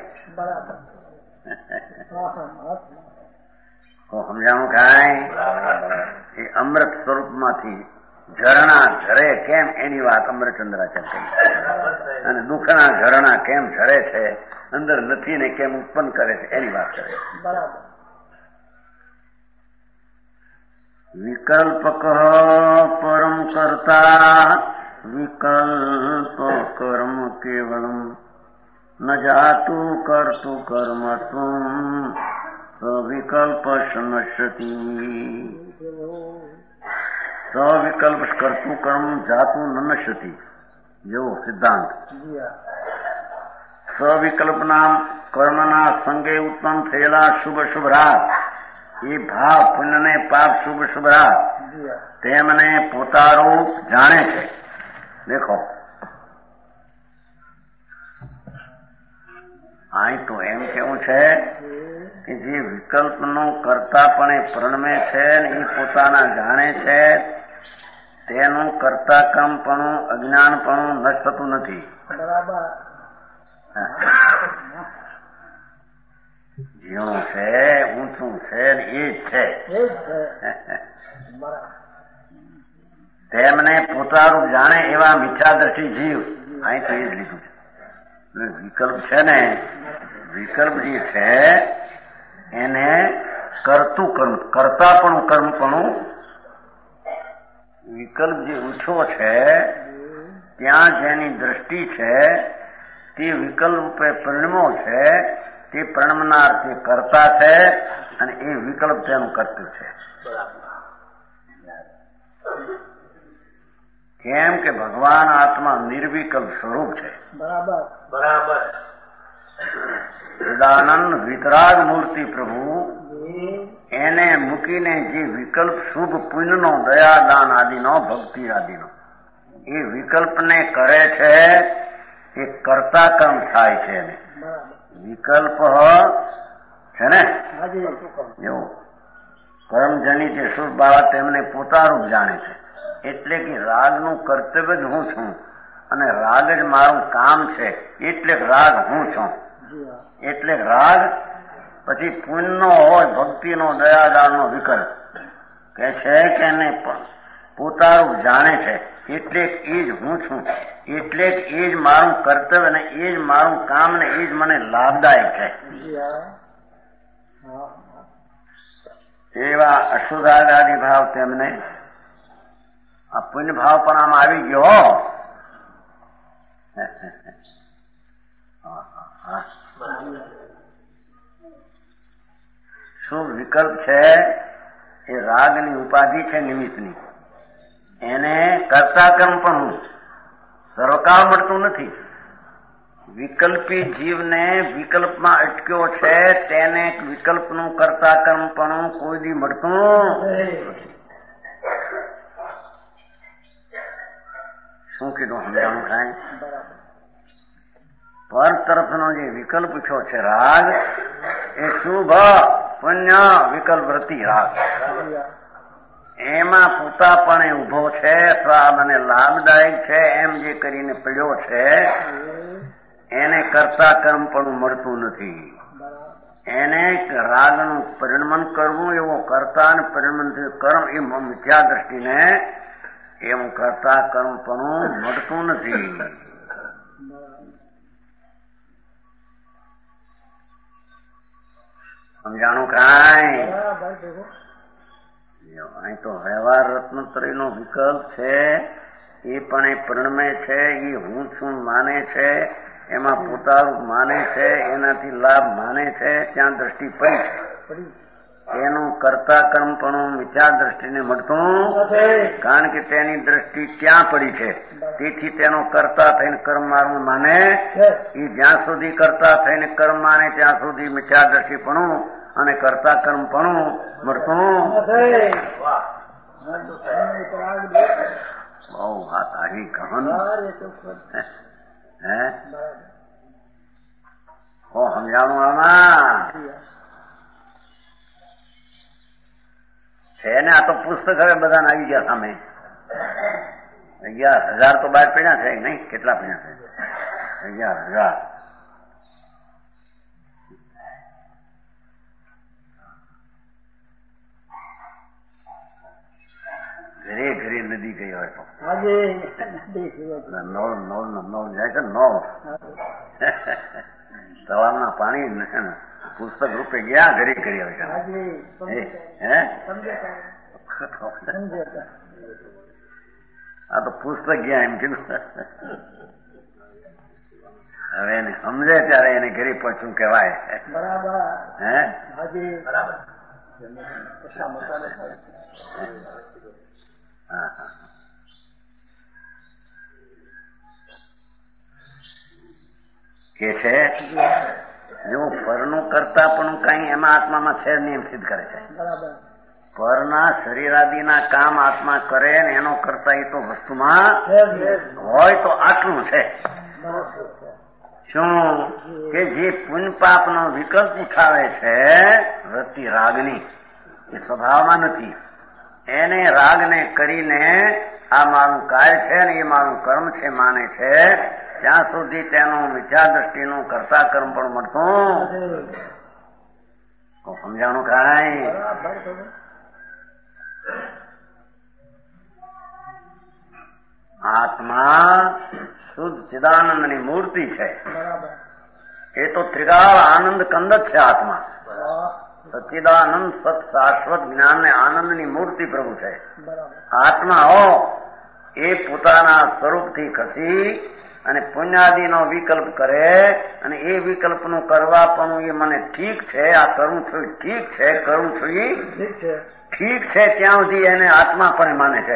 સમજાણું કાંઈ? એ અમૃત સ્વરૂપમાંથી ઝરણા ઝરે કેમ એની વાત અમૃતચંદ્રાચાર્ય કરી. અને દુઃખના ઝરણા કેમ ઝરે છે, અંદર નથી ને કેમ ઉત્પન્ન કરે છે એની વાત કરે. વિકલ્પક પરમ કરતા વિકલ્પ કર્મ કેવલમ ન જાતું કરતું કર્મ તું સવિકલ્પ નશ્યતિ. સવિકલ્પ કરતું કર્મ જાતું ન નશ્યતિ જેવો સિદ્ધાંત. સવિકલ્પના કર્મના સંગે ઉત્પન્ન થયેલા શુભ શુભ રાગ, એ ભાવ પુણ્ય ને પાપ શુભ શુભ રાગ તેમને પોતારૂપ જાણે છે. દેખો અહીં તો એમ કેવું છે કે જે વિકલ્પનો કરતાપણે પ્રણમે છે ને એ પોતાના જાણે છે, તેનું કર્તાકમપણું અજ્ઞાનપણું નષ્ટ થતું નથી. જેવું છે ઊંચું છે ને એ જ છે. તેમને પોતાનું જાણે એવા મિથ્યા દ્રષ્ટિ જીવ, અહીં તો એ જ લીધું છે. વિકલ્પ છે ને, વિકલ્પ જે છે એને કરતું કર્મ, કરતા પણ કર્મપણું, વિકલ્પ જે ઊંચો છે ત્યાં જેની દ્રષ્ટિ છે તે વિકલ્પ રૂપે પરિણમો છે, તે પરિણમનાર તે કરતા છે, અને એ વિકલ્પ તેનું કર્તવ્ય છે. કેમ કે ભગવાન આત્મા નિર્વિકલ્પ સ્વરૂપ છે. બરાબર બરાબર. સદાનંદ વિતરાગ મૂર્તિ પ્રભુ એને મૂકીને જે વિકલ્પ શુભ પુણ્યનો, દયાદાન આદિનો, ભક્તિ આદિનો એ વિકલ્પને કરે છે, એ કરતા કર્મ થાય છે. એને વિકલ્પ છે ને એવું કર્મજની જે શુભ બાબત તેમને પોતાનું જાણે છે. એટલે કે રાગનું કર્તવ્ય જ હું છું, અને રાગ જ મારું કામ છે, એટલે રાગ હું છું. એટલે રાગ પછી પુણ્યનો હોય, ભક્તિનો, દયાદાનનો વિકલ્પ કે છે કે એને પોતાનું જાણે છે, એટલે એ જ હું છું, એટલે એ જ મારું કર્તવ્ય ને એ જ મારું કામ ને એ જ મને લાભદાયક છે. એવા અશુદ્ધાદિ ભાવ તેમને આ પુણ્ય ભાવ પણ આમ આવી ગયો. શું વિકલ્પ છે એ રાગની ઉપાધિ છે નિમિત્તની, એને કરતા કર્મ પણ સર્વકાળ મળતું નથી. વિકલ્પી જીવને વિકલ્પમાં અટક્યો છે તેને વિકલ્પનું કરતા કર્મ પણ કોઈ દી મળતું નથી. શું કીધું સમજાણું કાંઈ? પર તરફનો જે વિકલ્પ છો છે રાગ, એ શુભ પુણ્ય વિકલ્પ વૃત્તિ રાગ. એમાં પૂતાપણે ઉભો છે અથવા મને લાભદાયક છે એમ જે કરીને પડ્યો છે એને કરતા કર્મ પણ મળતું નથી. એને રાગનું પરિણમન કરવું એવો કરતા અને પરિણમન કર્મ એ મિથ્યા દ્રષ્ટિને એવું કરતા કર્મ પણ મળતું નથી. સમજાણું કાંઈ? અહીં તો વ્યવહાર રત્નત્રય નો વિકલ્પ છે એ પણ એ પરિણમે છે, એ હું છું માને છે, એમાં પોતાનું માને છે, એનાથી લાભ માને છે, ત્યાં દ્રષ્ટિ પડી છે. એનું કરતા કર્મ પણ મિથ્યા દ્રષ્ટિને મળતું, કારણ કે તેની દ્રષ્ટિ ક્યાં પડી છે. તેથી તેનો કરતા થઈને કર્મ મારવું માને, એ જ્યાં સુધી કરતા થઈને કર્મ માને ત્યાં સુધી મિથ્યા દ્રષ્ટિ પણ અને કરતા કર્મ પણ મળતું. બહુ વાત આવી કહન હે હો સમજાણું આમાં છે ને. આ તો પુસ્તક હવે બધાને આવી ગયા સામે. અગિયાર હજાર તો બહાર પડ્યા છે નહીં? કેટલા પડ્યા છે? અગિયાર હજાર. ઘરે ઘરે નદી ગઈ હોય તો નળ નળ નળ જાય છે. નળ સવારના પાણી પુસ્તક રૂપે ગયા ઘરે ઘરે હોય છે. આ તો પુસ્તક ગયા એમ કીધું. હવે એને સમજે ત્યારે એને ઘરે પહોંચવું કહેવાય. હે બરાબર. હા હા કે છે જો પરનું કરતા પણ કઈ એમાં આત્મામાં છે નિયમ સિદ્ધ કરે છે. પરના શરીરાદિના કામ આત્મા કરે ને એનો કરતા એ તો વસ્તુમાં હોય તો આટલું છે. શું કે જે પુણ્ય પાપ નો વિકલ્પ ઉઠાવે છે વૃત્તિ રાગની, એ સ્વભાવમાં નથી. એને રાગને કરીને આ મારું કાર્ય છે ને એ મારું કર્મ છે માને છે, ત્યાં સુધી તેનું મિથ્યા દ્રષ્ટિનું કરતા કર્મ પણ મળતું. તો સમજાણું કાંઈ? આત્મા શુદ્ધ ચિદાનંદની મૂર્તિ છે. એ તો ત્રિકાળ આનંદ કંદક છે. આત્મા સચ્ચિદાનંદ સત શાશ્વત જ્ઞાન ને આનંદની મૂર્તિ પ્રભુ છે. આત્મા હો એ પોતાના સ્વરૂપથી ખસી અને પુણ્યાદિનો વિકલ્પ કરે અને એ વિકલ્પનું કરવા પણ એ મને ઠીક છે, આ કરું છું ઠીક છે, કરું છું એ ઠીક છે, ત્યાં સુધી એને આત્મા પણ માને છે.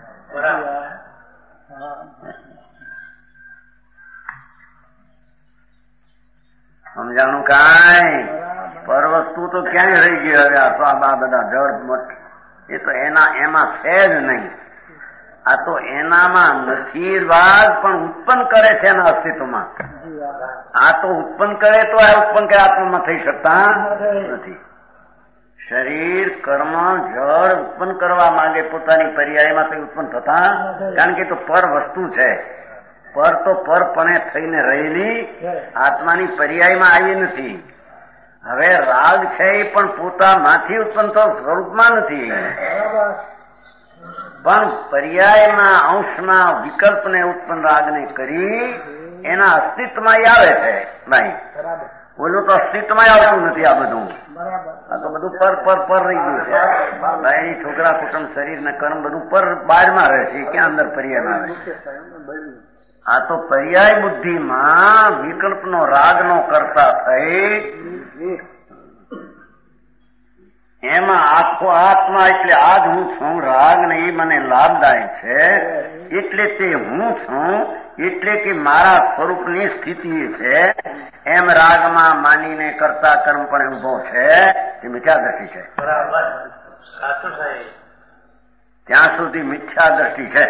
સમજાણું કાંઈ? પર વસ્તુ તો ક્યાંય રહી ગઈ. હવે આ સ્વાબા બધા જળ મઠ એ તો એના એમાં છે જ નહીં. આ તો એનામાં નથી બાદ પણ ઉત્પન્ન કરે છે એના અસ્તિત્વમાં. આ તો ઉત્પન્ન કરે તો આ ઉત્પન્ન કરે આત્મામાં થઈ શકતા નથી. શરીર કર્મ જળ ઉત્પન્ન કરવા માંગે પોતાની પર્યાયમાં તો ઉત્પન્ન થતા, કારણ કે તો પર વસ્તુ છે. પર તો પરપણે થઈને રહેલી આત્માની પર્યાયમાં આવી નથી. હવે રાગ છે એ પણ પોતામાંથી ઉત્પન્ન તો સ્વરૂપમાં નથી, પણ પર્યાયના અંશના વિકલ્પને ઉત્પન્ન રાગને કરી એના અસ્તિત્વમાં આવે છે. ભાઈ બોલું તો અસ્તિત્વમાં આવતું નથી. આ બધું આ તો બધું પર પર પર રહી ગયું છે. ભાઈ છોકરા કુટુંબ શરીર ને કર્મ બધું પર બહારમાં રહે છે, ક્યાં અંદર પર્યાયમાં આવે છે. આ તો પર્યાય બુદ્ધિમાં વિકલ્પનો રાગનો કરતા થઈ એમાં આખો આત્મા એટલે આજ હું છું. રાગ ને એ મને લાભદાયક છે એટલે તે હું છું, એટલે કે મારા સ્વરૂપની સ્થિતિ છે. એમ રાગમાં માનીને કરતા કર્મ પણ ઉભો છે એ મિથ્યા દ્રષ્ટિ છે. ત્યાં સુધી મિથ્યા દ્રષ્ટિ છે.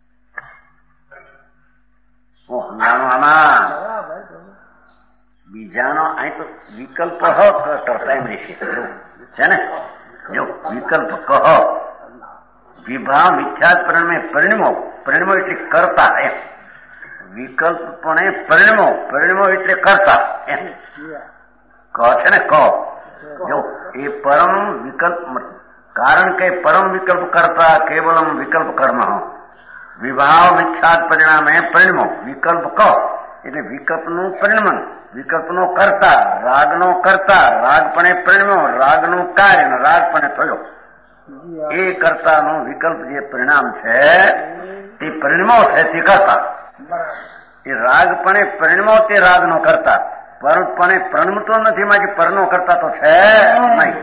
સમજાણું આમાં? બીજા જાણો અહીં તો વિકલ્પ હ કરતા એમ રહેશે છે ને. જો વિકલ્પ કહ વિભાવ મિથ્યાત પરિણમે પરિણમો પરિણમો એટલે કરતા એમ. વિકલ્પ પણ પરિણમો પરિણમો એટલે કરતા એમ. ક છે ને ક જો એ પરમ વિકલ્પ કારણ કે પરમ વિકલ્પ કરતા કેવલમ વિકલ્પ કર્મ વિભાવ મિથ્યાત પરિણામે પરિણમો વિકલ્પ ક એટલે વિકલ્પનું પરિણમન વિકલ્પનો કરતા રાગનો કરતા રાગપણે પરિણમો રાગનું કાર્ય રાગપણે થયો એ કરતાનો વિકલ્પ જે પરિણામ છે તે પરિણમો છે તે કરતા એ રાગપણે પરિણમો તે રાગનો કરતા પરપણે પ્રણમતો નથી માટે પરનો કરતા તો છે નહીં.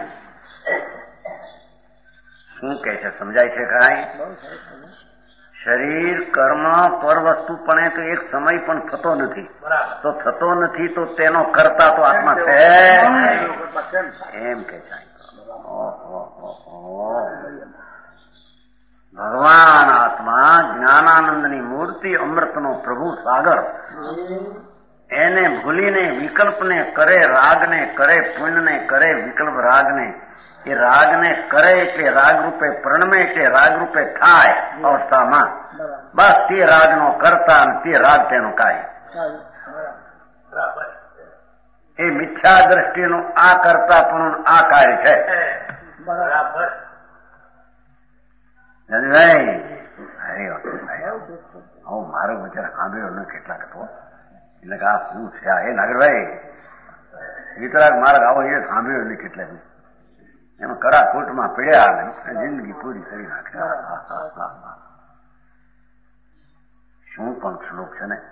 શું કે છે સમજાય છે કાંઈ? શરીર કર્મ પર વસ્તુપણે તો એક સમય પણ થતો નથી તો થતો નથી તો તેનો કરતા તો આત્મા છે એમ કે છે. ભગવાન આત્મા જ્ઞાનાનંદની મૂર્તિ અમૃતનો પ્રભુ સાગર એને ભૂલીને વિકલ્પને કરે રાગને કરે પુણ્યને કરે વિકલ્પ રાગને એ રાગને કરે એટલે રાગ રૂપે પ્રણમે એટલે રાગ રૂપે થાય અવસ્થામાં બસ તે રાગનો કરતા અને તે રાગ તેનો કાર્ય. એ મિથ્યા દ્રષ્ટિનું આ કરતા પણ આ કાર્ય છે. હું મારો વિચાર સાંભળ્યો ન કેટલાક હતો એટલે કે આ શું છે એ નાગરભાઈ વિતરાગ માર્ગ આવો એ સાંભળ્યો નહીં કેટલાક એમાં કરા કોટમાં પીડ્યા અને જિંદગી પૂરી કરી નાખે. શું પણ શ્લોક છે ને.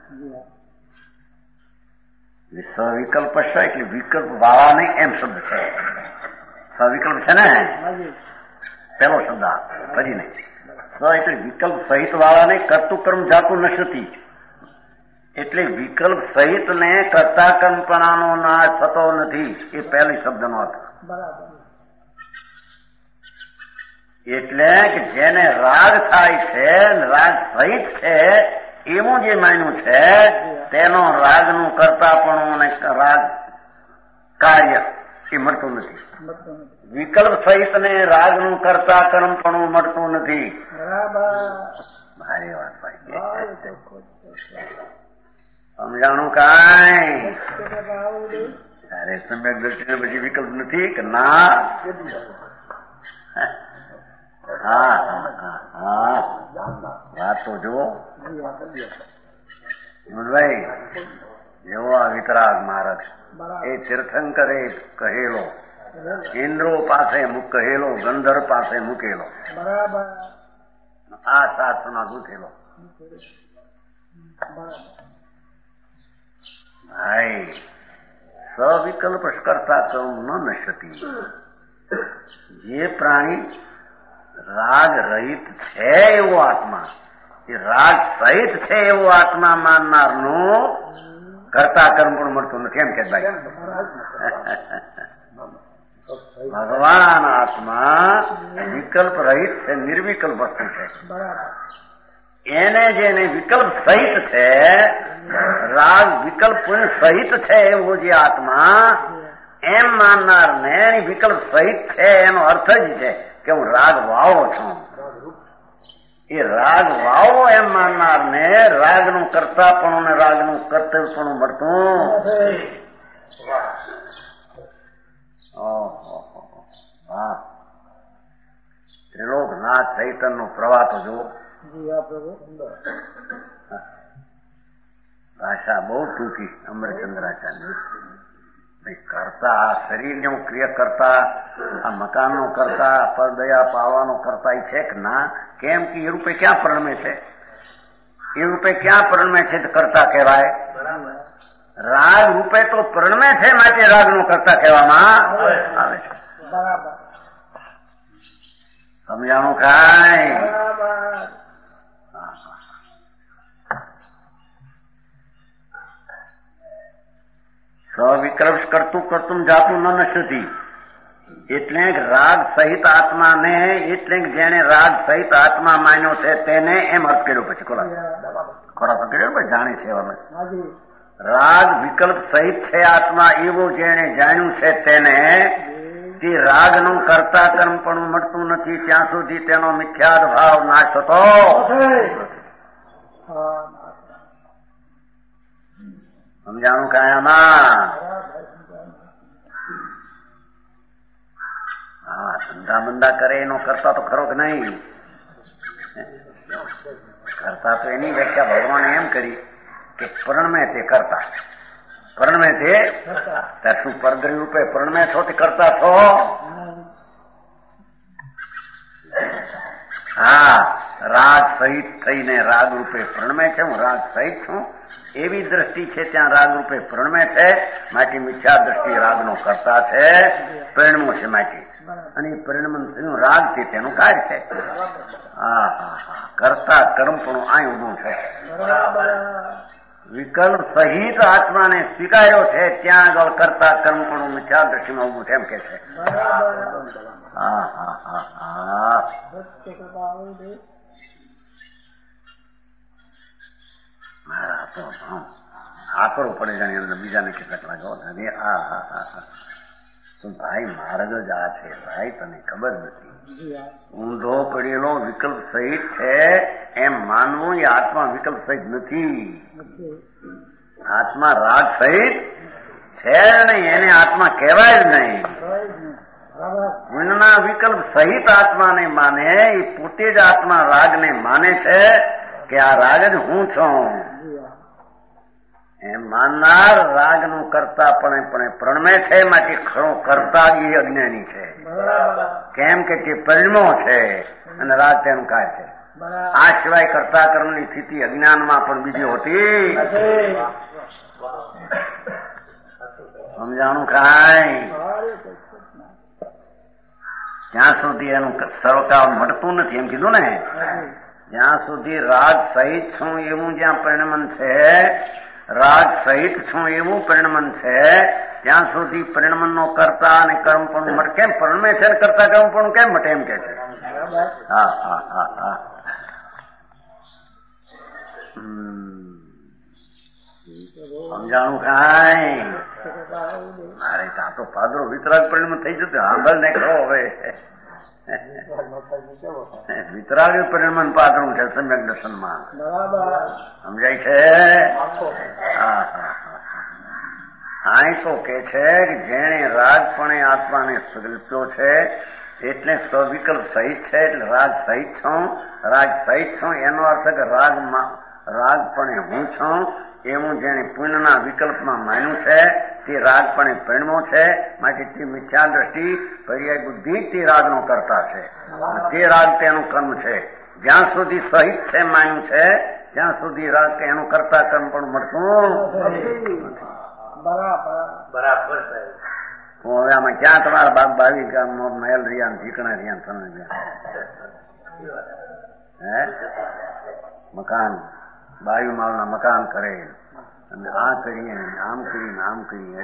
સવિકલ્પ છે એટલે વિકલ્પ વાળા નહીં એમ શબ્દ છે. સવિકલ્પ છે ને પેલો શબ્દ ફરી નહીં. સ એટલે વિકલ્પ સહિત વાળા ને કરતું કર્મ જાતું નશતી એટલે વિકલ્પ સહિત ને કરતા કર્મપણાનો નાશ થતો નથી એ પહેલી શબ્દનો અર્થ. એટલે કે જેને રાગ થાય છે રાગ સહિત છે એવું જે માન્યું છે તેનો રાગનું કરતાપણું અને રાગ કાર્ય એ મળતું નથી. વિકલ્પ સહિત ને રાગનું કરતા કર્મપણું મળતું નથી. મારી વાત ભાઈ સમજાણું કાંઈ? અરે સમ્યક દ્રષ્ટિને પછી વિકલ્પ નથી કે ના? હા હા વાત તો જુઓ ભાઈ. જેવો આ વિતરાગ માર્ગ એ તીર્થંકરે કહેલો ઇન્દ્રો પાસે કહેલો ગંધર્વ પાસે મૂકેલો આ શાસ્ત્રમાં ગૂંથેલો ભાઈ. સવિકલ્પ કરતા કર્મ ન નશતી. જે પ્રાણી રાગ રહિત છે એવો આત્મા એ રાગ સહિત છે એવો આત્મા માનનાર નું કરતા કર્મ પણ મળતું નથી એમ કે ભાઈ. ભગવાન આત્મા વિકલ્પ રહિત છે નિર્વિકલ્પ વસ્તુ છે. એને જેને વિકલ્પ સહિત છે રાગ વિકલ્પ સહિત છે એવો જે આત્મા એમ માનનાર ને વિકલ્પ સહિત છે એનો અર્થ જ છે કે હું રાગ વાવો છું. એ રાગ વાવો એમ માનનાર ને રાગનું કરતાપણું ને રાગનું કર્તવ્યપણું મળતું. હા ત્રિલોકનાથ ચૈતન્ય નો પ્રવાહ તો જુઓ. ભાષા બહુ ટૂંકી અમરચંદ્રાચાર્ય કરતા આ શરીરને હું ક્રિયા કરતા આ મકાનનો કરતા પરદયા પાવાનો કરતા એ છે કે ના? કેમ કે એ રૂપે ક્યાં પરિણમે છે? એ રૂપે ક્યાં પરિણમે છે તો કરતા કહેવાય? રાગ રૂપે તો પરિણમે છે માટે રાગનો કરતા કહેવામાં આવે છે. સમજાણું કાંઈ? સવિકલ્પ કરતું કરતું જાતું ન નશતી એટલે રાગ સહિત આત્માને એટલે જેને રાગ સહિત આત્મા માન્યો છે તેને એમ અર્થ કર્યો. પછી ખોરાક ખોરાક કર્યો ભાઈ જાણે છે હવે રાગ વિકલ્પ સહિત છે આત્મા એવું જેણે જાણ્યું છે તેને તે રાગનું કરતા કર્મ પણ મળતું નથી ત્યાં સુધી તેનો મિથ્યાદ ભાવ નાશ થતો. સમજાણું કાયામાં? હા, ધંધા બંધા કરે એનો કરતા તો ખરો કે નહીં? કરતા તો એની વ્યાખ્યા ભગવાને એમ કરી કે પરણમે તે કરતા, પરણમે તે ત્યાં શું પરદ્રી રૂપે પરણમે છો તે કરતા છો? હા, રાગ સહિત થઈને રાગ રૂપે પરણમે છે, હું રાગ સહિત છું એવી દ્રષ્ટિ છે ત્યાં રાગ રૂપે પરણમે છે, માટે મિથ્યા દ્રષ્ટિ રાગનો કરતા છે, પરિણમો છે માટે, અને પરિણમન રાગ છે તેનું કાર્ય છે. હા હા હા, કરતા કર્મ પણ આ ઉભું છે. વિકલ્પ સહિત આત્માને સ્વીકાર્યો છે ત્યાં આગળ કરતા કર્મ પણ મિથ્યા દ્રષ્ટિમાં ઉભું છે એમ કે છે. હા હા હા હા, આકરો પડે જાણે અંદર બીજાને કેટલાક લાગો. હા હા હા હા, તો ભાઈ માર્ગ જ આ છે ભાઈ, તને ખબર નથી. ઊંધો પડેલો વિકલ્પ સહિત છે એમ માનવું એ આત્મા વિકલ્પ સહિત નથી. આત્મા રાગ સહિત છે નહીં, એને આત્મા કહેવાય જ નહીં. ગુણના વિકલ્પ સહિત આત્માને માને એ પોતે જ આત્મા રાગને માને છે કે આ રાગ જ હું છું એમ માનનાર રાગનું કરતા પણ પણ પ્રણમે છે, માટે ખરો કરતા એ અજ્ઞાની છે. કેમ કે તે પરિણમો છે અને રાગ તેનું કાર્ય છે. આ સિવાય કરતા કર્મની સ્થિતિ અજ્ઞાનમાં પણ બીજી હોતી. સમજાણું કાંઈ? જ્યાં સુધી એનું સરળતા મળતું નથી એમ કીધું ને, જ્યાં સુધી રાગ સહિત છું એવું જ્યાં પરિણમન છે, રાગ સહિત છું એવું પરિણમન છે ત્યાં સુધી પરિણમન નો કરતા અને કર્મ પણ મટે. કેમ પરિણમે છે કરતા કર્મ પણ કેમ મટે એમ કે છે. હા હા હા હા, સમજાણું કાંઈ? મારે ત્યાં તો પાદરો વિતરાગ પરિણમન થઈ જતું. આંબલ ને કહો હવે વિતરાગ પરિણમન પાદરું છે સમ્યક દર્શનમાં. સમજાય છે? હા હા હા, તો કે છે કે જેણે રાગપણે આત્માને સગલ્પ્યો છે એટલે સ્વવિકલ્પ સહિત છે, એટલે રાગ સહિત છું, રાગ સહિત છું એનો અર્થ કે રાગમાં રાગપણે હું છું એવું જેને પુણ્યના વિકલ્પમાં માન્યું છે તે રાગપણે પરિણમો છે, માટે તે મિથ્યા દ્રષ્ટિ પર્યાય બુદ્ધિ તે રાગનો કરતા છે. તે રાગ તેનું કર્મ છે. જ્યાં સુધી સહિત છે માન્યું છે ત્યાં સુધી રાગ કે એનું કરતા કર્મ પણ મળતું. બરાબર. હું હવે આમાં ક્યાં તમારા બાગ બાવી ગામમાં મહેલ રહ્યા ઠીકણા રહ્યા તમે હે મકાન બાવી માળના મકાન કરે અને આ કરીએ આમ કરીને આમ કરીએ.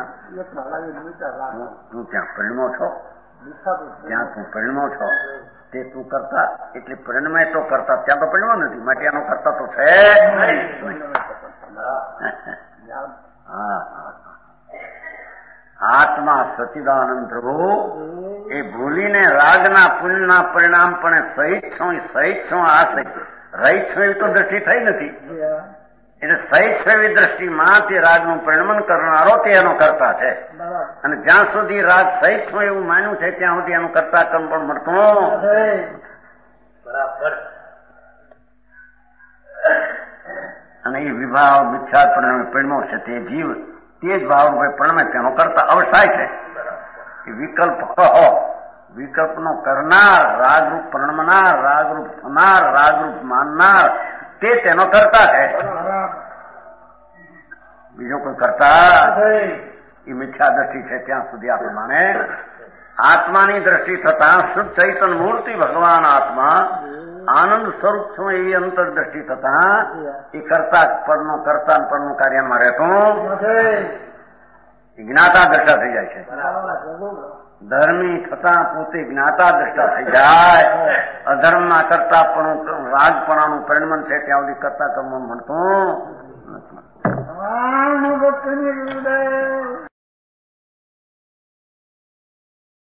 તું ત્યાં પરિણમો છો, ત્યાં તું પરિણમો છો તે તું કરતા એટલે પરિણમે તો કરતા, ત્યાં તો પરિણમો નથી માટે એનો કરતા તો છે. હા આત્મા સચિદાનંદ પ્રભુ એ ભૂલીને રાગના પુણ્યના પરિણામ પણ સહિત છું સહિત છું આ સહિત રહિત છું એવી તો દ્રષ્ટિ થઈ નથી. એટલે સહિત છે એવી દ્રષ્ટિમાં તે રાગનું પરિણમન કરનારો તે એનો કરતા છે, અને જ્યાં સુધી રાગ સહિત છું એવું માન્યું છે ત્યાં સુધી એનું કરતા કર્મ પણ મળતું. બરાબર. અને એ વિભાવ મિથ્યા પરિણામે પરિણમો છે તે જીવ તે જ ભાવ પ્રણમે તેનો કરતા અવસ્થાય છે. વિકલ્પ કહો, વિકલ્પનો કરનાર, રાગરૂપ પ્રણમનાર, રાગરૂપ થનાર, રાગરૂપ માનનાર તે તેનો કરતા છે. બીજો કોઈ કરતા એ મિથ્યા દ્રષ્ટિ છે ત્યાં સુધી આપણે માને. આત્માની દ્રષ્ટિ થતા શુદ્ધ ચૈતન મૂર્તિ ભગવાન આત્મા આનંદ સ્વરૂપ છું એવી અંતર દ્રષ્ટિ થતા એ કરતા પરનો કરતા પરનું કાર્યમાં રહેતું જ્ઞાતા દ્રષ્ટા થઈ જાય છે. ધર્મી થતા પોતે જ્ઞાતા દ્રષ્ટા થઈ જાય. અધર્મના કરતા પણ રાજપણાનું પરિણમન છે ત્યાં સુધી કરતા કર્મ મળતું નથી. ધન્ય